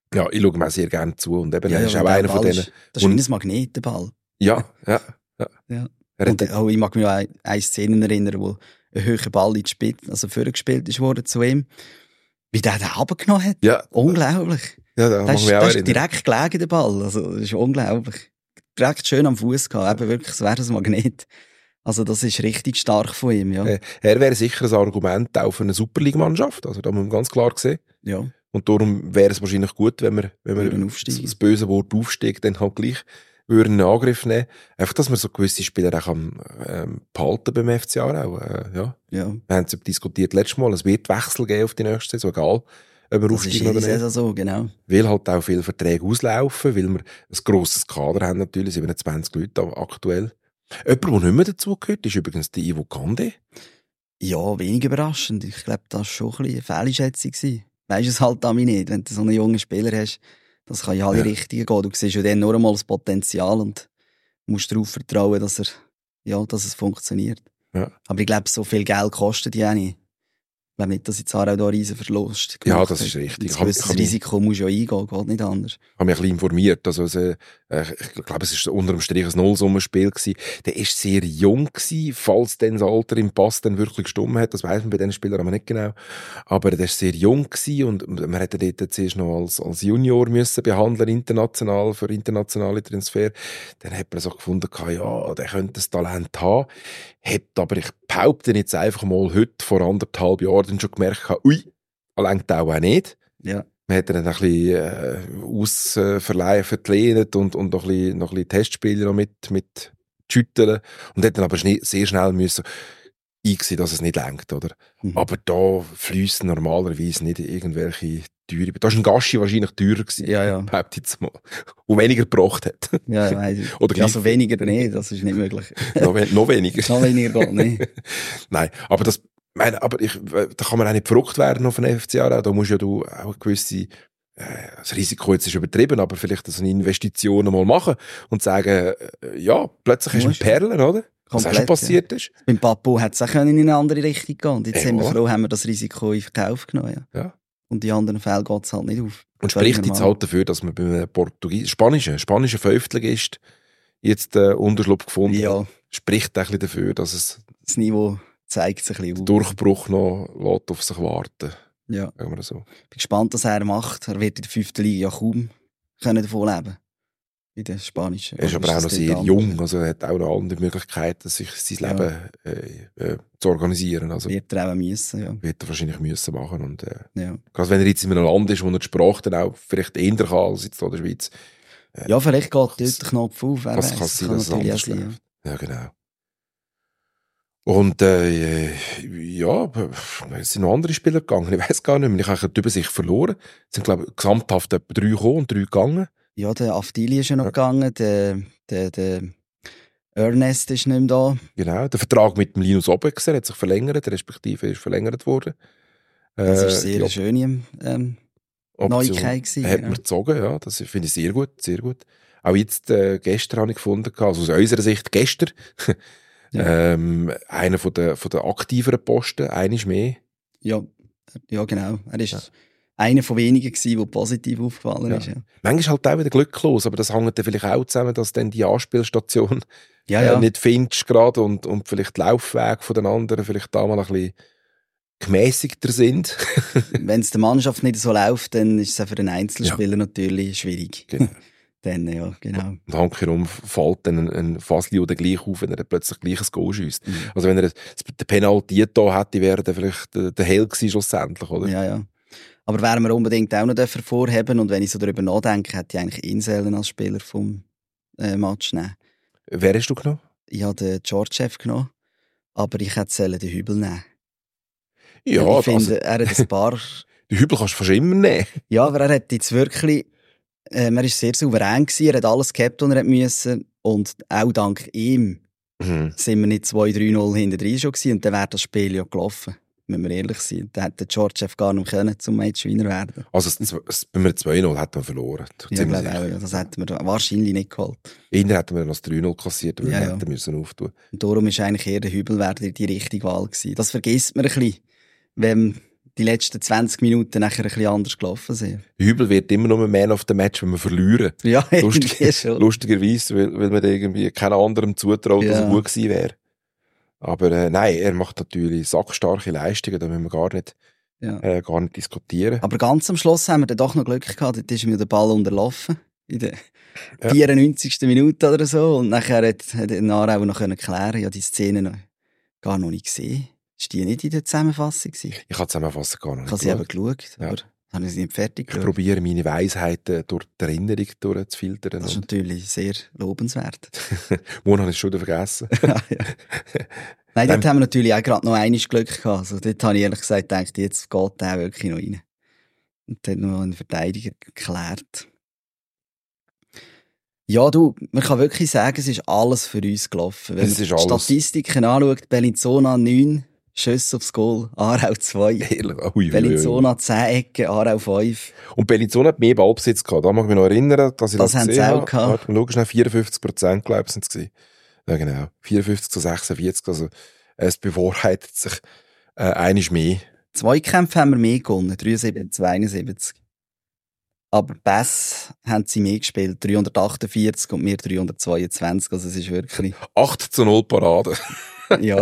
Ja, ich schaue mir auch sehr gerne zu. Und eben, Ja, er ja, ist weil auch der einer von Ball denen. ist- Das ist wie ein Magnet, der Ball. Ja, ja, ja. Ja. Er Und hat, äh, auch, ich mag mich an eine Szene erinnern, wo ein höherer Ball in die Spitze, also vorgespielt ist worden zu ihm. Wie der den runtergenommen hat. ja, Unglaublich. ja, da Der mag ist, ich mich auch der ist erinnern. direkt gelegen, der Ball. Also, das ist unglaublich. Direkt schön am Fuß gehabt. Eben wirklich, es wäre ein Magnet. Also, das ist richtig stark von ihm, ja. Äh, Er wäre sicher ein Argument auch für eine Superliga-Mannschaft. Also, da muss man ganz klar sehen. Ja. Und darum wäre es wahrscheinlich gut, wenn wir, wenn Würden wir aufsteigen. das böse Wort Aufstieg dann halt gleich würden in Angriff nehmen. Einfach, dass man so gewisse Spieler auch kann, ähm, behalten beim F C Aarau. Äh, ja. Ja. Wir haben es diskutiert letztes Mal. Es wird Wechsel geben auf die nächste Saison, egal, ob wir Das ist aufsteigen jede oder nicht. Saison so, genau. Weil halt auch viele Verträge auslaufen, weil wir ein grosses Kader haben natürlich, siebenundzwanzig Leute aktuell. Jemand, der nicht mehr dazugehört, ist übrigens der Ivo Kande. Ja, wenig überraschend. Ich glaube, das war schon ein bisschen eine Fehleinschätzung gewesen. Weisst es halt damit nicht, wenn du so einen jungen Spieler hast. Das kann in alle Ja. Richtungen gehen. Du siehst ja dann nur einmal das Potenzial und musst darauf vertrauen, dass, er, ja, dass es funktioniert. Ja. Aber ich glaube, so viel Geld kostet die auch nicht. Ich glaube nicht, dass jetzt Aarau da einen riesen Verlust Ja, gemacht das hat. ist richtig. Ein Ich hab- gewisses ich hab- Risiko musst du ja eingehen, geht nicht anders. Ich habe mich ein bisschen informiert. Also, es, äh, ich glaube, es war unter dem Strich ein Nullsummenspiel gewesen. Der war sehr jung gewesen, falls dann das Alter im Pass dann wirklich gestimmt hat. Das weiss man bei diesen Spielern aber nicht genau. Aber der war sehr jung gewesen und man hätte ihn dort zuerst noch als, als Junior müssen behandeln, international, für internationale Transfer. Dann hat man so gefunden, ja, der könnte das Talent haben. Hat aber, ich behaupte jetzt einfach mal, heute vor anderthalb Jahren dann schon gemerkt, ui, er lenkt auch nicht. Ja. Man hat ihn dann ein bisschen äh, ausverleihen, verlehnt und, und noch ein bisschen, noch ein bisschen Testspiele noch mit, mit schütteln. Und hat dann aber schne- sehr schnell müssen einsehen, dass es nicht lenkt, oder? Mhm. Aber da fliessen normalerweise nicht irgendwelche teure. Da war ein Gaschi wahrscheinlich teurer gewesen. Ja, ja. Behaupte ich jetzt mal. Und weniger gebraucht hat. Ja, weiss ich. Oder Ja, gleich- also weniger nicht, das ist nicht möglich. noch, we- noch weniger. Noch weniger geht nicht. Nein, aber das, meine, aber ich, da kann man auch nicht verrückt werden auf einen F C Aarau. Da musst ja du auch eine gewisse, äh, das Risiko jetzt ist übertrieben, aber vielleicht so eine Investition mal machen und sagen, äh, ja, plötzlich hast du eine Musst. Perle, oder? Was auch schon Komplett, passiert ist. Beim Papo hätte es auch können in eine andere Richtung gehen. Und jetzt Ja. sind wir froh, haben wir das Risiko in Verkauf genommen. Ja. Ja. Und in anderen Fällen geht es halt nicht auf. Und Völlig spricht jetzt normal. halt dafür, dass man bei einem Portugies spanischen, spanischen Veröffentlichst jetzt äh, Unterschlupf gefunden Ja, hat. Spricht auch ein bisschen dafür, dass es das Niveau zeigt sich ein bisschen auf. Durchbruch noch lässt auf sich warten. Ja. Sagen wir so. Bin gespannt, was er macht. Er wird in der fünften Liga ja kaum können davon leben. In der spanischen. Er ist Oder aber auch noch das sehr dort jung, anders? also er hat auch noch andere Möglichkeiten, sich sein Ja. Leben äh, äh, zu organisieren. Also Wird er auch müssen, ja. wird er wahrscheinlich müssen machen. Und äh, ja. gerade wenn er jetzt in einem Land ist, wo er die Sprache dann auch vielleicht eher kann als jetzt hier in der Schweiz, Ja, vielleicht geht dort der Knopf auf. Wer was weiss, kann es sein, dass es natürlich anders auch sein, läuft. Ja, genau. Und äh, ja, es sind noch andere Spieler gegangen. Ich weiß gar nicht mehr. Ich habe die Übersicht verloren. Es sind, glaube ich, gesamthaft etwa drei gekommen und drei gegangen. Ja, der Afdili ist ja noch Ja. gegangen, der, der, der Ernest ist nicht mehr da. Genau. Der Vertrag mit dem Linus Obexer hat sich verlängert, respektive ist verlängert worden. Das Äh, war sehr die eine schöne ähm, Option Neuigkeit gewesen, hat genau. man gezogen, ja. Das finde ich sehr gut, sehr gut. Auch jetzt, äh, gestern habe ich gefunden, also aus unserer Sicht gestern, Ja. ähm, einer von der, von der aktiveren Posten, einiges mehr. Ja, ja, genau. Er ist Ja. einer von wenigen gewesen, der positiv aufgefallen Ja. ist. Ja, Manchmal halt auch wieder glücklos, aber das hängt dann vielleicht auch zusammen, dass dann die Anspielstation ja. ja. äh, nicht findest gerade und, und vielleicht die Laufwege von den anderen vielleicht da mal ein bisschen gemäßigter sind. Wenn es der Mannschaft nicht so läuft, dann ist es auch für den Einzelspieler natürlich schwierig. Genau. Dann, ja, genau. Und handkehrum fällt dann ein, ein Fasli oder gleich auf, wenn er dann plötzlich gleich ein Goal schiesst. Mhm. Also wenn er den Penalty da hätte, wäre er vielleicht der, der Held gewesen schlussendlich, oder? Ja, ja. Aber werden wir unbedingt auch noch hervorheben. Und wenn ich so darüber nachdenke, hätte ich eigentlich ihn selten als Spieler vom äh, Match nehmen. Wer hast du genommen? Ich habe den Georgiev genommen, aber ich hätte selten den Hübel nehmen. Ja, Weil ich finde, also, er hat ein paar... die Hübel kannst du fast immer nehmen. Ja, aber er hat jetzt wirklich... Ähm, er war sehr souverän gewesen, er hat alles gehabt, was er musste. Und auch dank ihm Mhm. sind wir nicht zwei drei null hinter drin schon gewesen. Und dann wäre das Spiel ja gelaufen, wenn wir ehrlich sind. Dann hätte der Georgiev gar nicht können, zum Matchwinner werden. Also es, es, bei mir zwei null hätten wir verloren. Ja, Ziemlich glaube sicher. auch, ja, das hätten wir wahrscheinlich nicht geholt. Innen hätten wir noch das drei null kassiert, weil Ja, wir ja. hätten müssen auftun. Und darum ist eigentlich eher der Hübelwerder die richtige Wahl gewesen. Das vergisst man ein bisschen, wenn die letzten zwanzig Minuten nachher ein bisschen anders gelaufen sind. Hübel wird immer nur Man of the Match, wenn wir verlieren. Ja, Lustig, irgendwie schon. lustigerweise, weil, weil man irgendwie keinem anderen zutraut, dass Ja. er gut gewesen wäre. Aber äh, nein, er macht natürlich sackstarke Leistungen, da müssen wir gar nicht, Ja. äh, gar nicht diskutieren. Aber ganz am Schluss haben wir dann doch noch Glück gehabt, dort ist mir der Ball unterlaufen. In der Ja. vierundneunzigsten Minute oder so. Und nachher hat, hat der Aarau noch können klären, ja, die Szene noch, gar noch nicht gesehen. Ist die nicht in der Zusammenfassung gewesen? Ich habe zusammenfassen gar nicht Ich habe sie eben geschaut, Ja. aber habe ich sie nicht fertig Ich geschaut. probiere meine Weisheiten durch die Erinnerung durchzufiltern. Das ist Und natürlich sehr lobenswert. morgen habe ich es schon wieder vergessen. Ja, ja. Nein, dort haben wir natürlich auch gerade noch einmal Glück gehabt. Also dort habe ich ehrlich gesagt gedacht, jetzt geht der wirklich noch rein. Und dann noch ein Verteidiger geklärt. Ja, du, man kann wirklich sagen, es ist alles für uns gelaufen. Wenn Es man ist die alles. Statistiken anschaut, Bellinzona neun Schüsse aufs Goal, Aarau zwei. Ehrlich, ui, ui, ui. Bellinzona zehn Ecken, Aarau fünf. Und Bellinzona hat mehr Ballbesitz gehabt. Da mag ich mich noch erinnern, dass ich Das das, haben gesehen sie auch habe. gehabt. Warte, schau schnell, vierundfünfzig Prozent, glaube ich, sind es gewesen. Ja, genau. vierundfünfzig zu sechsundvierzig. Also, es bewahrheitet sich äh, einiges mehr. Zweikämpfe haben wir mehr gewonnen, dreiundsiebzig zu einundsiebzig. Aber Pass haben sie mehr gespielt, dreihundertachtundvierzig und wir dreihundertzweiundzwanzig. Also es ist wirklich, acht zu null Parade. ja.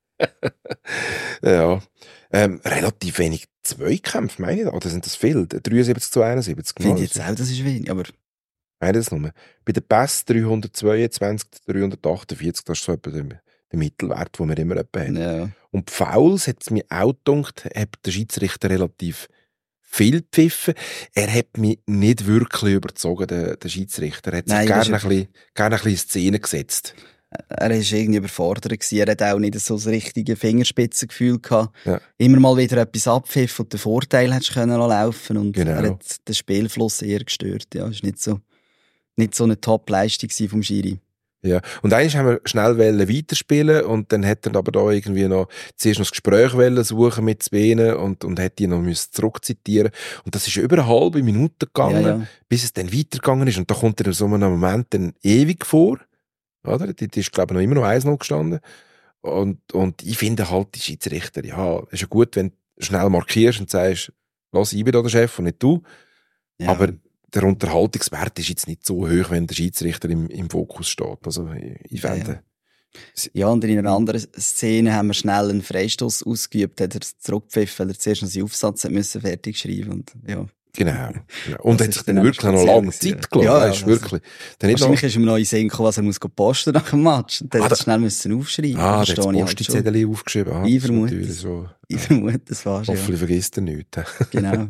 Ja. Ähm, relativ wenig Zweikämpfe, meine ich. Oder sind das viel? dreiundsiebzig zu einundsiebzig. Finde ich jetzt auch, das ist wenig. Aber Meine das nur. Bei den Pass dreihundertzweiundzwanzig zu dreihundertachtundvierzig, das ist so etwa der, der Mittelwert, den wir immer etwa haben. ja. Und die Fouls, hat es mir auch gedacht, hat der Schiedsrichter relativ viel gepfiffen. Er hat mich nicht wirklich überzogen, der, der Schiedsrichter. Er hat sich Nein, gerne das ein, ist- bisschen, gerne ein bisschen in Szene gesetzt. Er war irgendwie überfordert gewesen. Er hat auch nicht so das richtige Fingerspitzengefühl gehabt. Ja. Immer mal wieder etwas abpfiff und den Vorteil hättest können laufen und Genau. er hat den Spielfluss eher gestört. Ja, ist nicht so, nicht so eine Top-Leistung gewesen vom Schiri. Ja. Und eigentlich haben wir schnell wollen weiterspielen und dann hat er aber da irgendwie noch zuerst noch das Gespräch wollen suchen mit Svenen und, und hat die noch müssen zurückzitieren. Und das ist über eine halbe Minute gegangen, Ja, ja. bis es dann weitergegangen ist. Und da kommt er in so einem Moment dann ewig vor. Oder? Die, die ist, glaube ich, noch immer noch eins null gestanden. Und, und ich finde halt, die Schiedsrichter, ja, ist ja gut, wenn du schnell markierst und sagst, lass, ich bin da der Chef und nicht du. Ja. Aber der Unterhaltungswert ist jetzt nicht so hoch, wenn der Schiedsrichter im, im Fokus steht. Also, ich, ich Ja, finde, Ja, und in einer anderen Szene haben wir schnell einen Freistoß ausgeübt, hat er zurückgepfiffen, weil er zuerst noch seinen Aufsatz hat müssen fertig schreiben und ja. genau. genau. Und Das hat ist sich dann dann wirklich noch speziell lange gewesen, Zeit ja. gelassen. Ja, Ja, ist also- wirklich. Dann nicht noch, Wahrscheinlich ist ihm noch in den Sinn gekommen, was er muss posten nach dem Match. Und dann Ah, hat er da- schnell müssen aufschreiben. ah, Das der hat verstehe das ich halt schon. Posti-Zettel aufgeschrieben. Ah, Ich das ist vermute natürlich es. so. Ich vermute, das war's ja. Hoffentlich vergisst er nichts. Genau.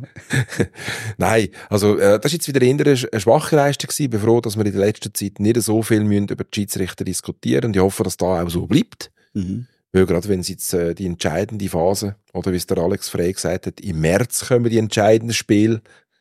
Nein, also äh, das war jetzt wieder eher eine, eine schwache Leistung gewesen. Ich bin froh, dass wir in der letzten Zeit nicht so viel müssen über die Schiedsrichter diskutieren und ich hoffe, dass das auch so bleibt. Mhm. Weil gerade wenn es jetzt äh, die entscheidende Phase, oder wie es der Alex Frey gesagt hat, im März kommen die entscheidenden Spiele,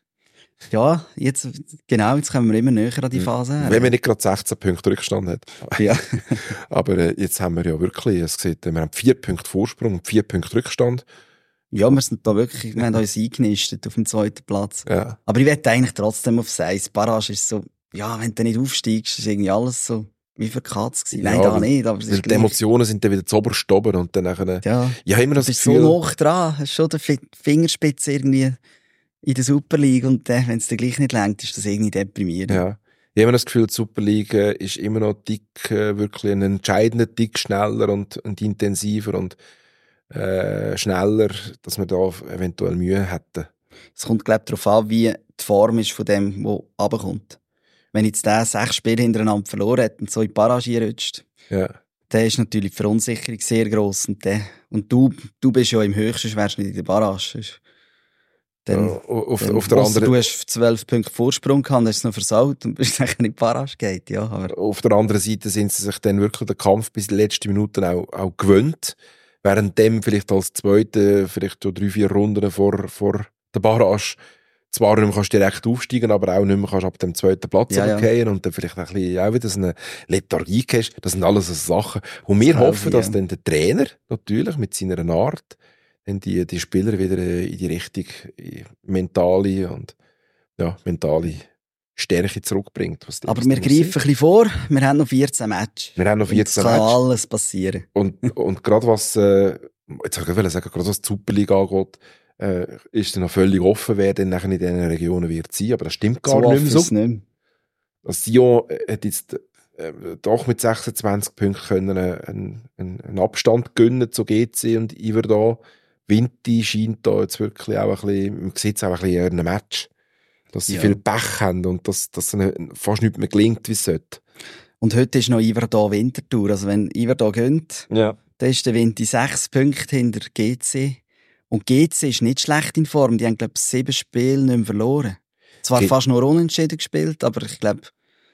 Ja, jetzt, genau, jetzt kommen wir immer näher an die Phase her. wenn man nicht gerade sechzehn Punkte Rückstand hat. Ja. Aber äh, jetzt haben wir ja wirklich, es sieht, wir haben vier Punkte Vorsprung und vier Punkte Rückstand. Ja, wir sind da wirklich, wir haben uns eingenistet auf dem zweiten Platz. Ja. Aber ich wette eigentlich trotzdem auf Seis. Barrage ist so, ja, wenn du nicht aufsteigst, ist irgendwie alles so wie verkatzt gewesen. Nein, Ja, da weil- nicht, aber es Weil ist die gleich. Emotionen sind dann wieder zu oberst oben und dann nachher, Ja, ich habe immer du das bist Gefühl, so hoch dran, hast schon die Fi- Fingerspitze irgendwie in der Super League und dann, wenn es dir gleich nicht lenkt, ist das irgendwie deprimierend. ja. Ich habe immer das Gefühl, die Super League äh, ist immer noch dick, äh, wirklich ein entscheidender Tick schneller und, und intensiver und äh, schneller, dass wir da eventuell Mühe hätten. Es kommt, glaube ich, darauf an, wie die Form ist von dem, der runterkommt. Wenn jetzt der sechs Spiele hintereinander verloren hat und so in die Barrage rutscht, Ja. dann ist natürlich die Verunsicherung sehr gross. Und, der, und du, du bist ja im Höchsten, wärst nicht in der Barrage. Ist- Dann, Ja, auf, dann auf der ausser anderen du hast zwölf Punkte Vorsprung gehabt, hast es noch versaut und bist nachher in die Barrage geht, ja. Aber Auf der anderen Seite sind sie sich dann wirklich den Kampf bis die letzten Minuten auch, auch gewöhnt. Während dem vielleicht als Zweite, vielleicht so drei, vier Runden vor, vor der Barrage, zwar nicht mehr kannst direkt aufsteigen, aber auch nicht mehr kannst ab dem zweiten Platz Ja, ja. runterfallen und dann vielleicht ein bisschen auch wieder so eine Lethargie hast. Das sind alles so Sachen. Und wir glaube hoffen, ich, dass ja. dann der Trainer natürlich mit seiner Art dann die, die Spieler wieder äh, in die Richtung äh, mentale und ja, mentale Stärke zurückbringt. Was die- aber was wir die greifen ein muss bisschen vor, wir haben noch vierzehn Matches. Wir haben noch vierzehn Und es kann Matches. alles passieren. Und, und gerade was, äh, jetzt wollte ich sagen, gerade was die Superliga angeht, äh, ist dann noch völlig offen, wer dann nachher in diesen Regionen wird sein, aber das stimmt gar so nicht mehr so. Nicht mehr. Also Sion hat jetzt äh, doch mit sechsundzwanzig Punkten können einen, einen, einen Abstand gönnen zu G C und Iverdon. Vinti scheint da jetzt wirklich auch ein bisschen, man sieht es auch ein bisschen in einem Match, dass sie Ja. viel Pech haben und dass, dass ihnen fast nicht mehr gelingt, wie es sollte. Und heute ist noch Iverdon Winterthur. Also wenn Iverdon gönnt, Ja. dann ist der Vinti sechs Punkte hinter G C. Und G C ist nicht schlecht in Form. Die haben, glaube ich, sieben Spiele nicht mehr verloren. Zwar Ge- fast nur unentschieden gespielt, aber ich glaube,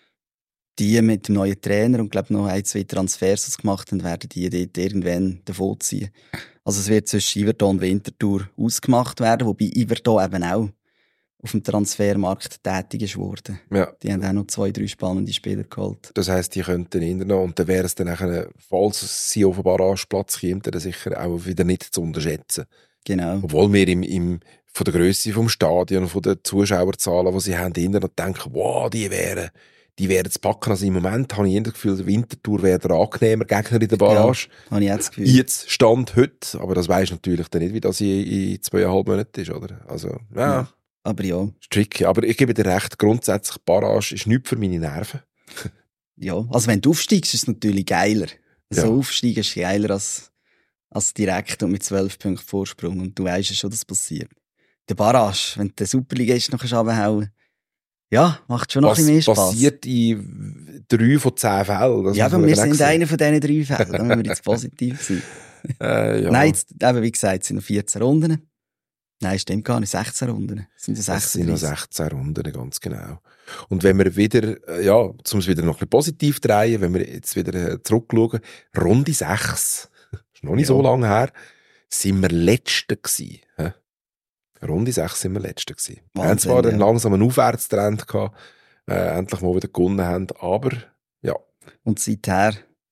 die mit dem neuen Trainer und glaube noch ein, zwei Transfers gemacht haben, werden die dort irgendwann davonziehen. Also es wird zwischen Iverdon und Winterthur ausgemacht werden, wobei Iverdon eben auch auf dem Transfermarkt tätig ist worden. Ja. Die haben auch noch zwei, drei spannende Spieler geholt. Das heisst, die könnten hinter noch und dann wäre es dann nachher, falls sie auf den Barrageplatz kämen, dann sicher auch wieder nicht zu unterschätzen. Genau. Obwohl wir im, im, von der Grösse vom Stadion und von den Zuschauerzahlen, die sie haben, hinter noch denken, wow, die wären, die wären zu packen. Also im Moment habe ich eher das Gefühl, der Winterthur wäre der angenehmer Gegner in der Barrage. Ja, habe ich jetzt das Gefühl. Jetzt Stand heute, aber das weisst natürlich dann nicht, wie das in, in zweieinhalb Monaten ist, oder? Also, ja, Ja. Aber ja, ist tricky. Aber ich gebe dir recht, grundsätzlich, Barrage ist nichts für meine Nerven. ja. Also wenn du aufsteigst, ist es natürlich geiler. So Ja. aufsteigen ist geiler als, als direkt und mit zwölf Punkten Vorsprung. Und du weißt ja schon, dass passiert. Der Barrage, wenn du den Superligist noch runterhauen, ja, macht schon noch Was ein bisschen mehr Spass. passiert in drei von zehn Fällen? Das Ja, muss aber man wir dann sind sehen. einer von diesen drei Fällen. Da müssen wir jetzt positiv sein. Äh, ja. Nein, jetzt, eben, wie gesagt, es sind noch vierzehn Runden. Nein, stimmt gar nicht. sechzehn Runden. Es sind ja Das sind noch sechsunddreißig. sechzehn Runden, ganz genau. Und wenn wir wieder, äh, ja, um es wieder noch ein bisschen positiv drehen, wenn wir jetzt wieder äh, zurückschauen, Runde sechs, ist noch nicht Ja. so lange her, sind wir Letzte gewesen. hä? Runde sechs sind wir Letzte gewesen. Wir haben Wahnsinn, zwar einen ja. langsamen Aufwärtstrend gehabt, äh, endlich mal wieder gewonnen haben, aber ja, Und seither,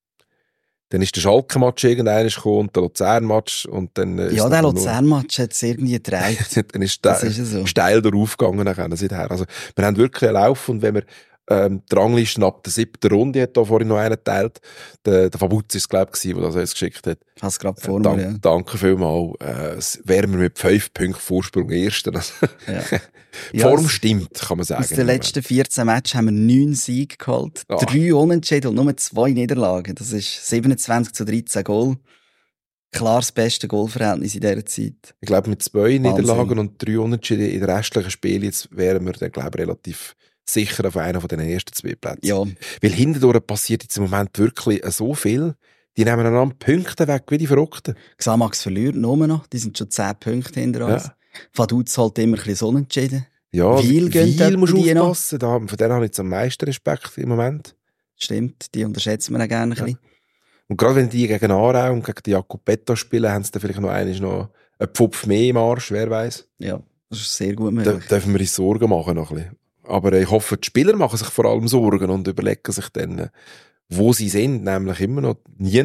dann ist der Schalke-Match irgendwann gekommen und der Luzern-Match und dann äh, ist ja, es der noch- Luzern-Match hat es irgendwie gedreht. dann ist Das der ist ja so. steil darauf gegangen nachher, seither. Also, wir haben wirklich einen Lauf und wenn wir ähm, die Ranglisten ab der siebten Runde, hat da vorhin noch einen geteilt, der, der Fabuz ist es, glaube ich, der das uns geschickt hat. Ich habe es gerade vor Dank, mir, ja. Danke vielmals. Äh, es wären wir mit fünf Punkten Vorsprung Erster. Also, ja. die Ja, Form aus- stimmt, kann man sagen. Aus den letzten vierzehn Matches haben wir neun Siege geholt, Ah. drei Unentschieden und nur zwei Niederlagen. Das ist siebenundzwanzig zu dreizehn Goal. Klar das beste Goalverhältnis in dieser Zeit. Ich glaube, mit zwei Wahnsinn. Niederlagen und drei Unentschieden in den restlichen Spielen jetzt wären wir dann, glaube ich, relativ sicher auf einer von den ersten zwei Plätzen. Ja, Weil hintendurch passiert jetzt im Moment wirklich so viel. Die nehmen einander Punkte weg, wie die Verrückten. Xamax verliert nur noch. Die sind schon zehn Punkte hinter uns. Ja. Vaduz halt immer ein bisschen unentschieden. Ja, Wiel gehen Wiel dort musst bei du dir noch. aufpassen. Da, von denen habe ich jetzt am meisten Respekt im Moment. Stimmt, die unterschätzen wir auch gerne ein bisschen. Und gerade wenn die gegen Aarau und gegen die Jakobetto spielen, haben sie dann vielleicht noch einmal noch einen Pfupf mehr im Arsch, wer weiß. Ja, das ist sehr gut Da möglich. dürfen wir uns Sorgen machen noch ein bisschen. Aber ich hoffe, die Spieler machen sich vor allem Sorgen und überlegen sich dann, wo sie sind, nämlich immer noch nie.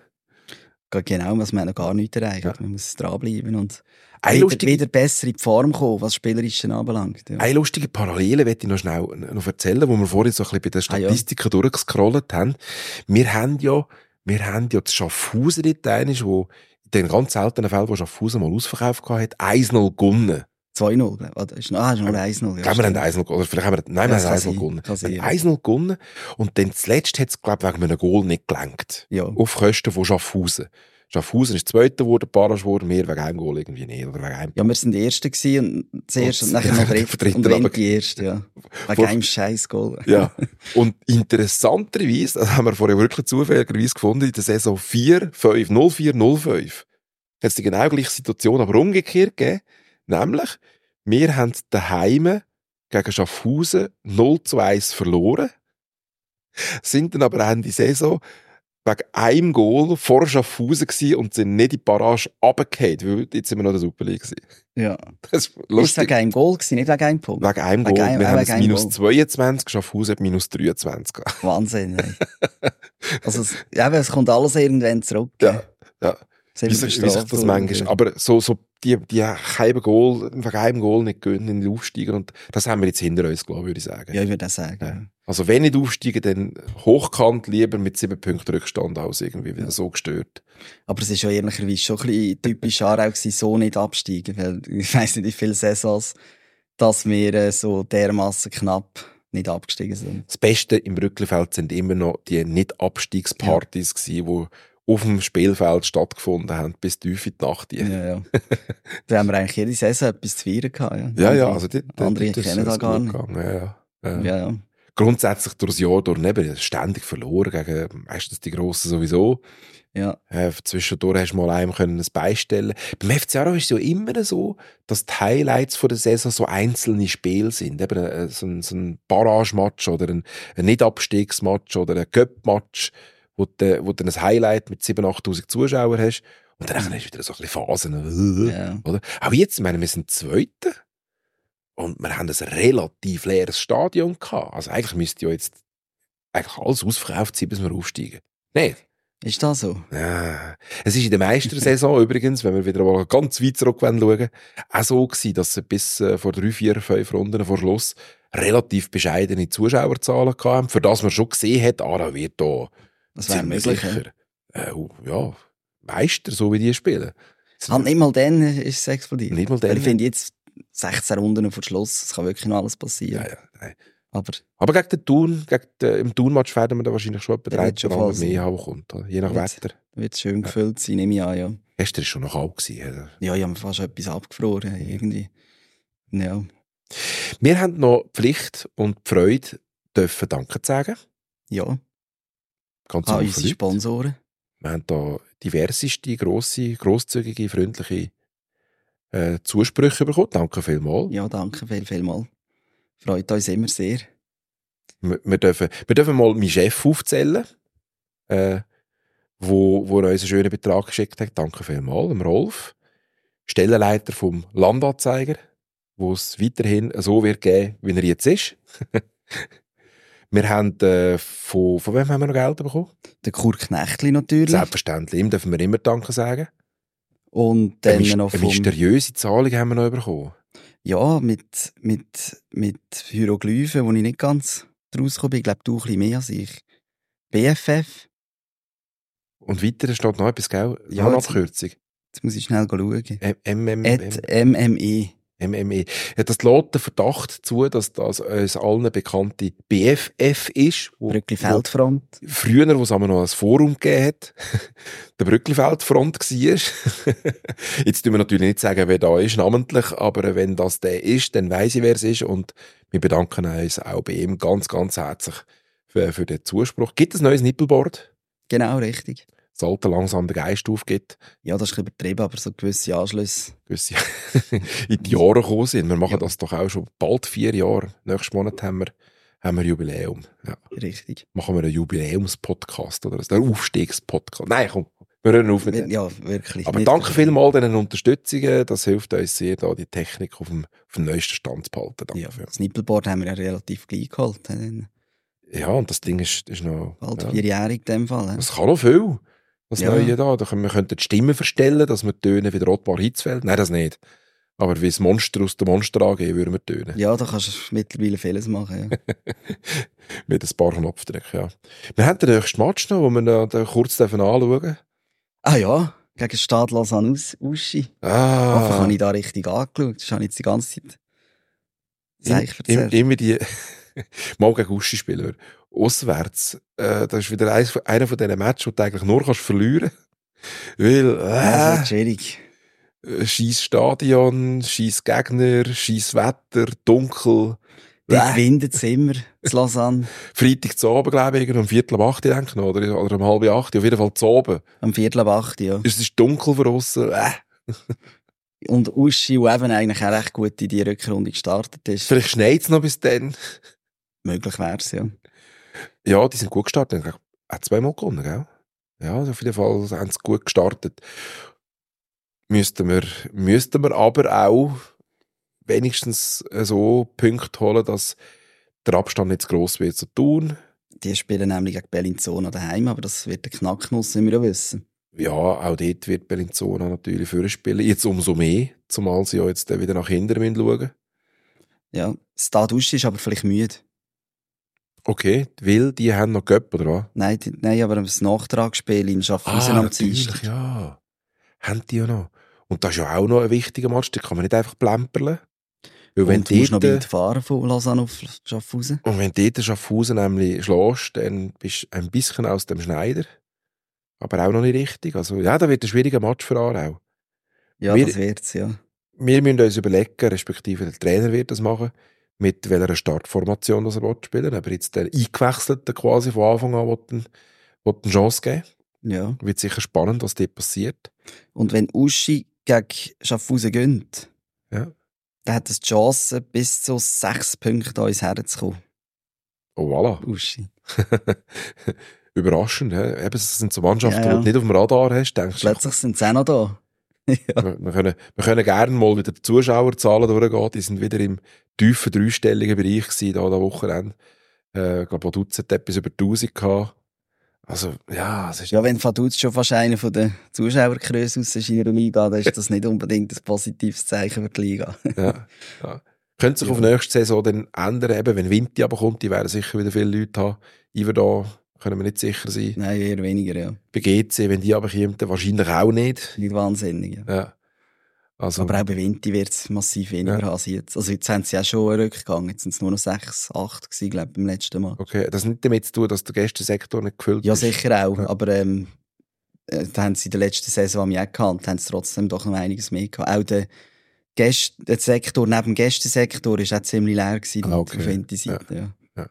Genau, was wir noch gar nicht erreicht. Ja. Man muss dranbleiben und Eine wieder, lustige, wieder besser in die Form kommen, was Spielerische anbelangt. Ja. eine lustige Parallele möchte ich noch schnell noch erzählen, wo wir vorhin so ein bisschen bei den Ah, ja. Statistiken durchgescrollt haben. Wir haben ja, wir haben ja das Schaffhausen dort einmal, wo in den ganz seltenen Fällen, wo Schaffhausen mal Ausverkauf gehabt hat, eins null gewonnen. zwei null, glaube ich. Oder ist noch- Ah, ist nur eins null. Ich glaube, wir haben eins null gewonnen. Oder vielleicht haben wir, nein, wir Das haben kann eins null sein, gewonnen. kann Wir sein, haben ja. eins null gewonnen. Und dann zuletzt hat es, glaube ich, wegen einem Goal nicht gelenkt. Ja. Auf Kosten von Schaffhausen. Schaffhausen ist Zweiter geworden, Barrage geworden, wir wegen einem Goal irgendwie nicht. Oder wegen einem. Ja, wir sind die Ersten gewesen und zuerst und, Und- nachher noch ja, dritt Dritter und wenn aber- die Erste, ja. Vor- Wegen einem scheiß Goal. Ja. Und interessanterweise, das haben wir vorher wirklich zufälligerweise gefunden, in der Saison vier, fünf, null vier, null fünf, hat es die genau gleiche Situation, aber umgekehrt gegeben. Nämlich, wir haben daheim gegen Schaffhausen null zu eins verloren, sind dann aber Ende Saison wegen einem Goal vor Schaffhausen gewesen und sind nicht in die Barrage runtergefallen, weil jetzt sind wir noch in der Superliga gewesen. Ja. Das ist Ist lustig. wegen einem Goal gewesen, nicht wegen einem Punkt. Wegen einem Wegen Goal. einem- Wir auch haben wegen es einem minus Goal. zweiundzwanzig, Schaffhausen hat minus dreiundzwanzig gehabt. Wahnsinn, ey. Also, es, ja, aber es kommt alles irgendwann zurück. Ja, ja. Sind Wie, wir sich- wie sich bestraft das worden manchmal, dafür. aber so, so die, die keinem Goal, wegen einem Goal nicht gewinnen in den Aufsteiger. Und das haben wir jetzt hinter uns, glaube ich, würde ich sagen. Ja, ich würde auch sagen. Ja. Also wenn nicht aufsteigen, dann hochkant lieber mit sieben Punkten Rückstand als irgendwie wieder ja. so gestört. Aber es war ja ehrlicherweise schon ein bisschen typisch Aarau gewesen, so nicht absteigen. Weil ich weiss nicht, wie viele Saisons, dass wir äh, so dermassen knapp nicht abgestiegen sind. Das Beste im Brücklifeld sind immer noch die Nicht-Abstiegspartys ja. gewesen, die auf dem Spielfeld stattgefunden haben, bis tief in die Nacht. Ja, ja. Da haben wir eigentlich jede Saison etwas zu feiern gehabt. Ja, ja, andere, ja. Also die, die, andere die, kennen das gar nicht. Ja, ja. Ja. Ja, ja. Grundsätzlich durchs Jahr durch eben ständig verloren, gegen meistens die Grossen sowieso. Ja. Äh, zwischendurch hast du mal einem können ein beistellen. Beim F C Aarau ist es ja immer so, dass die Highlights von der Saison so einzelne Spiele sind. Eben äh, so ein, so ein Barrage-Match oder ein, ein Nicht-Abstiegsmatch oder ein Cup-Match, wo du, wo du ein Highlight mit siebentausend, achttausend Zuschauern hast. Und dann hast du wieder so ein bisschen Phasen. Ja. Oder? Auch jetzt, ich meine, wir sind Zweite. Und wir haben ein relativ leeres Stadion gehabt. Also eigentlich müsste ja jetzt eigentlich alles ausverkauft sein, bis wir aufsteigen. Nicht? Ist das so? Ja. Es ist in der Meistersaison übrigens, wenn wir wieder mal ganz weit zurück schauen, auch so gewesen, dass sie bis äh, vor drei, vier, fünf Runden vor Schluss relativ bescheidene Zuschauerzahlen hatten, für das man schon gesehen hat, ah, da wird da das wäre möglich. Sicher, äh, ja, Meister, so wie die spielen. Halt nicht mal dann ist es explodiert. Nicht mal dann. Ich finde jetzt sechzehn Runden vor Schluss, es kann wirklich noch alles passieren. Ja, ja, nein. Aber, Aber gegen den Thun, gegen den, im Thun-Match werden wir da wahrscheinlich schon etwa Der drei wird schon mehr haben, kommt, je nach Jetzt- Wetter. wird es schön gefüllt sein, nehme ich an, ja. Gestern war schon noch kalt gewesen, oder? Ja, ich habe mir fast etwas abgefroren, irgendwie. Ja. Wir haben noch die Pflicht und die Freude, dürfen Danke zu sagen. Ja. Ganz Ah, viele unsere Leute. Sponsoren. Wir haben da diverseste, grosse, grosszügige, freundliche äh, Zusprüche bekommen. Danke vielmals. Ja, danke viel, viel mal. Freut uns immer sehr. Wir, wir, dürfen, wir dürfen mal meinen Chef aufzählen, äh, wo, wo er uns einen schönen Betrag geschickt hat. Danke vielmals, dem Rolf. Stellenleiter vom Landanzeiger, wo es weiterhin so wird geben, wie er jetzt ist. Wir haben äh, von, von wem haben wir noch Geld bekommen? Der Kurt Knechtli natürlich. Selbstverständlich, ihm dürfen wir immer Danke sagen. Und Eine, dann mys- noch eine vom... mysteriöse Zahlung haben wir noch bekommen. Ja, mit, mit, mit Hieroglyphen, wo ich nicht ganz draus gekommen bin. Ich glaube, du ein bisschen mehr als ich. B F F. Und weiter steht noch etwas, gell? Ja, Noch eine jetzt- Abkürzung. Jetzt muss ich schnell schauen. M M Et M M E. M M E. Ja, das lässt den Verdacht zu, dass das uns allen bekannte B F F ist. Wo, Brückli Feldfront. wo früher, wo es aber noch ein Forum gegeben hat, der Brücklifeldfront war. Jetzt tun wir natürlich nicht sagen, wer da ist, namentlich, aber wenn das der ist, dann weiss ich, wer es ist. Und wir bedanken uns auch bei ihm ganz, ganz herzlich für, für den Zuspruch. Gibt es ein neues Nippelboard? Genau, richtig. Das alte langsam den Geist aufgibt. Ja, das ist ein bisschen übertrieben, aber so gewisse Anschlüsse. gewisse in die Jahre gekommen sind. Wir machen Ja. das doch auch schon bald vier Jahre. Nächsten Monat haben wir, haben wir Jubiläum. Ja. Richtig. Machen wir einen Jubiläumspodcast oder einen Aufstiegspodcast. Nein, komm, wir hören auf mit dem. Ja, wirklich. Aber Nicht- danke vielmals diesen Unterstützungen. Das hilft uns sehr, da die Technik auf dem, auf dem neuesten Stand zu behalten. Danke Ja, für. das Nippelboard haben wir ja relativ gleich geholt. Dann Ja, und das Ding ist, ist noch... bald ja. vierjährig in dem Fall. Das kann noch viel. Das Ja. Neue da. da können, wir könnten die Stimmen verstellen, dass wir tönen wie der Ottmar Hitzfeld. Nein, das nicht. Aber wie das Monster aus dem Monster A G würden wir tönen. Ja, da kannst du mittlerweile vieles machen. Ja. Mit ein paar Knopfdrücken, ja. Wir haben den nächsten Match noch, wo wir noch den kurz anschauen dürfen. Ah ja, gegen Stade Lausanne aus, Uschi. Ah. Hoffentlich habe ich da richtig angeschaut. Das habe ich jetzt die ganze Zeit Seich Im, erzählt. immer die, mal gegen Uschi spielen wir. Auswärts, äh, das ist wieder eins von- einer von diesen Matches, wo du eigentlich nur kannst verlieren. Weil, Ja, das äh, wird schwierig. scheiß Stadion, scheiß Gegner, scheiß Wetter, dunkel. Dort Äh. windet es immer, zu Lausanne. Freitag zu Abend, glaube ich, irgendwie um Viertel ab acht, denke ich noch, oder, oder um halb acht, auf jeden Fall zu Abend. Am Viertel ab acht, ja. Es ist dunkel draussen, äh. Und Uschi, der eben eigentlich auch recht gut in die Rückrunde gestartet ist. Vielleicht schneit es noch bis dann. Möglich wäre es, ja. Ja, die sind gut gestartet. Ich auch zweimal gewonnen, gell? Ja, auf jeden Fall haben sie gut gestartet. Müssten wir, müssten wir aber auch wenigstens so Punkte holen, dass der Abstand nicht zu gross wird zu tun. Die spielen nämlich gegen Bellinzona daheim, aber das wird der Knacknuss, wie wir ja wissen. ja, auch dort wird Bellinzona natürlich vorspielen. Jetzt umso mehr, zumal sie ja jetzt wieder nach hinten schauen müssen. Ja, Stade Usch ist aber vielleicht müde. Okay, weil die haben noch Göpp, oder was? Nein, die, nein, aber das Nachtragsspiel in Schaffhausen Ah, am natürlich, Dienstag. ja. Haben die ja noch. Und das ist ja auch noch ein wichtiger Match, da kann man nicht einfach plemperlen. Weil wenn Und du musst noch dort, weit fahren von Lausanne auf Schaffhausen. und wenn du dort Schaffhausen nämlich schlägst, dann bist du ein bisschen aus dem Schneider. Aber auch noch nicht richtig. Also, ja, da wird ein schwieriger Match für Aarau. Ja, Wir- das wird's, ja. Wir müssen uns überlegen, respektive der Trainer wird das machen, mit welcher Startformation das er will spielen. Aber jetzt der Eingewechselte quasi von Anfang an will eine, will eine Chance geben. Ja. Wird sicher spannend, was dort passiert. Und wenn Uschi gegen Schaffhausen gönnt, Ja. dann hat es die Chance, bis zu sechs Punkte an uns herzukommen. Oh, voilà. Uschi. Überraschend. He? Eben, das sind so Mannschaften, Ja, ja. die du nicht auf dem Radar hast. Denkst du, Plötzlich sind sie auch noch da. ja. wir, wir, können, wir können gerne mal wieder die Zuschauerzahlen durchgehen. Die sind wieder im tiefen dreistelligen Bereich gewesen, da, da Wochenende. Äh, ich glaube, Dutzend etwas über tausend gehabt. Also, ja, es ist ja, wenn Vaduz schon fast einer von den Zuschauergrössen aus der ihrer Liga, dann ist das nicht unbedingt ein positives Zeichen für die Liga. ja, ja. Könnte sich Ja. auf nächste Saison dann ändern, eben, wenn Winter aber kommt, die werden sicher wieder viele Leute haben. Iver da können wir nicht sicher sein. Nein, eher weniger, ja. Bei G C, wenn die aber kommen, dann wahrscheinlich auch nicht. Nicht wahnsinnig, ja. Ja. Also, Aber auch bei Vinti wird es massiv weniger Ja. haben als jetzt. Also jetzt haben sie auch schon einen Rückgang. Jetzt sind es nur noch sechs, acht gewesen, glaube ich, beim letzten Mal. okay, das hat nicht damit zu tun, dass der Gästensektor nicht gefüllt Ja, ist. sicher auch. Ja. Aber ähm, äh, da haben sie in der letzten Saison am Jahr gehabt und haben sie trotzdem doch noch einiges mehr gehabt. Auch der, Gäst, der Sektor neben dem Gästensektor ist auch ziemlich leer gewesen Ah, okay. auf Vinti-Seite. Ja.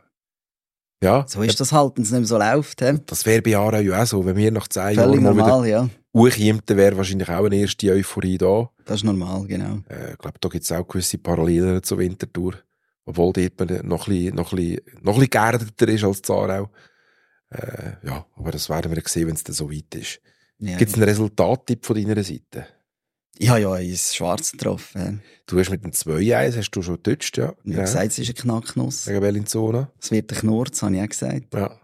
Ja, So ist das halt, wenn es nicht mehr so läuft. He? das wäre bei Aarau ja auch so. Wenn wir nach zehn Völlig Jahren mal wieder normal, ja. hochkommen, dann wäre wahrscheinlich auch eine erste Euphorie da. Das ist normal, genau. Äh, ich glaube, da gibt es auch gewisse Parallelen zur Winterthur. Obwohl dort man noch ein bisschen, noch ein bisschen, noch ein bisschen geerdeter ist als Aarau. Äh, ja, aber das werden wir sehen, wenn es dann so weit ist. Ja. Gibt es einen Resultattipp von deiner Seite? Ich habe ja ins Schwarze getroffen. Du hast mit dem zwei eins, hast du schon getutscht, ja? Ich habe gesagt, es ist ein Knacknuss. Gegen Bellinzona. Es wird ein Knurz, habe ich auch gesagt. Ja.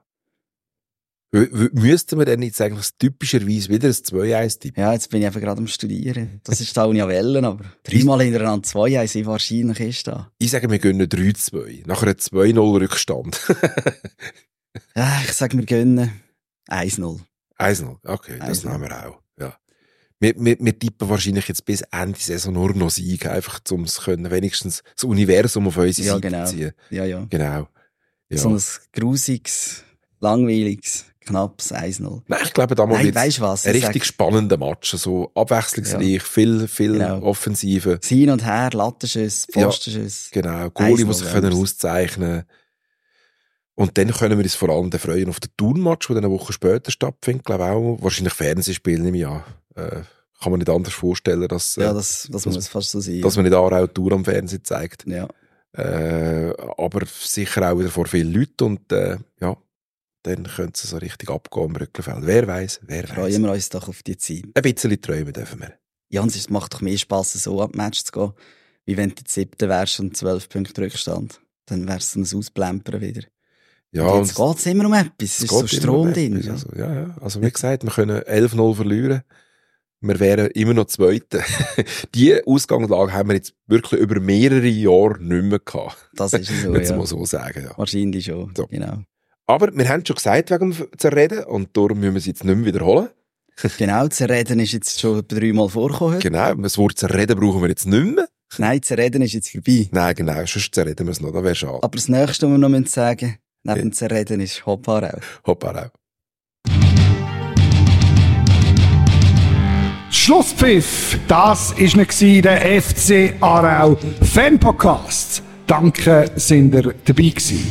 W- w- Müssten wir denn jetzt eigentlich typischerweise wieder ein zwei eins tippen? Ja, jetzt bin ich einfach gerade am Studieren. Das ist da, was ich wollte, aber dreimal hintereinander zwei eins, wie wahrscheinlich ist das? Ich sage, wir gönnen drei zwei. Nach einem zwei null Rückstand. Ja, ich sage, wir gönnen eins null. eins null, okay, das eins null. nehmen wir auch. Ja. Wir, wir, wir tippen wahrscheinlich jetzt bis Ende Saison nur noch Sieg, einfach um es können, wenigstens das Universum auf unsere Ja, Seite genau. zu ziehen. Ja, ja. Genau. Ja. So ein grusiges, langweiliges, knappes eins null. Nein, ich glaube, da mal Nein, wird weisst du was? ein Ich richtig sag, spannender Match, so abwechslungsreich, Ja. viel, viel Genau. Offensive. das Hin und Her, Lattenschüsse, Ja. Pfostenschuss. Genau, Goalie, die eins null sich können wär's. auszeichnen. Und dann können wir uns vor allem dann freuen auf den Turnmatch, der dann eine Woche später stattfindet. Ich glaube auch, wahrscheinlich Fernsehspiel nehme ich an. Äh, kann man nicht anders vorstellen, dass, äh, Ja, das, das, das- muss fast so sein. dass man nicht auch Tour am Fernsehen zeigt. ja. Äh, aber sicher auch wieder vor vielen Leuten und äh, ja, dann könnte es so richtig abgehen im Rückenfeld. Wer weiß, wer weiß. Freuen wir uns doch auf die Zeit. Ein bisschen träumen dürfen wir. Ja, und es macht doch mehr Spass, so ab Match zu gehen, wie wenn du die siebte wärst und zwölf Punkte Rückstand. Dann wärst du ein Ausplempern wieder. Ja, und jetzt geht es immer um etwas. Es ist so geht immer Strom um drin. etwas. Ja. Also, ja, ja. Also wie gesagt, wir können elf null verlieren. Wir wären immer noch Zweite. Die Ausgangslage haben wir jetzt wirklich über mehrere Jahre nicht mehr gehabt. Das ist so, Jetzt ja. mal so sagen, ja. Wahrscheinlich schon, So. genau. Aber wir haben schon gesagt, wegen dem Zerreden, und darum müssen wir es jetzt nicht mehr wiederholen. Genau, Zerreden ist jetzt schon dreimal vorgekommen. heute. Genau, das Wort Zerreden brauchen wir jetzt nicht mehr. Nein, Zerreden ist jetzt vorbei. Nein, genau, sonst zerreden wir es noch, das wäre schade. Aber das Nächste, was wir noch müssen sagen neben Ja. dem Zerreden, ist Hopparau. Hopp auch. Schlusspfiff, das war nicht der F C Aarau Fan-Podcast. Danke, sind ihr dabei gewesen.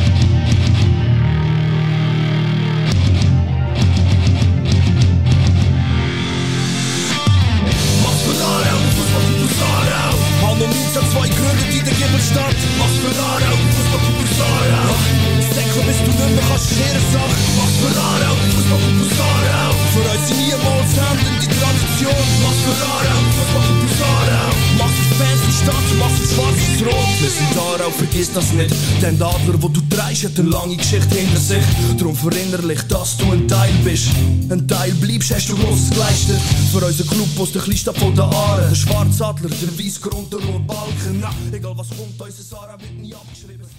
Was für Aarau, Fußballclub Aarau. Pandemie hat zwei Gründe, die der Gibbelstadt. Was für Aarau, Fußballclub Aarau. Säckle, bis du nicht mehr kannst, ist ihre Sache. Was für Aarau, Fußballclub Aarau. Für uns sind niemals Hemden die Tradition. Was für Aarau, Fußballclub Aarau. Was für Fans ist Stadt, was ist schwarzes Rot? Wir sind Aarau, vergiss das nicht. Denn der Adler, wo du trägst, hat eine lange Geschichte hinter sich. Darum verinnerlich, dass du ein Teil bist. Ein Teil bleibst, hast du Grosses geleistet. Für unseren Club aus der Kleinstadt von der Aare. Der Schwarzadler, der Weissgrund, der rote Balken. Na, egal was kommt, unser Aarau wird nie abgeschrieben.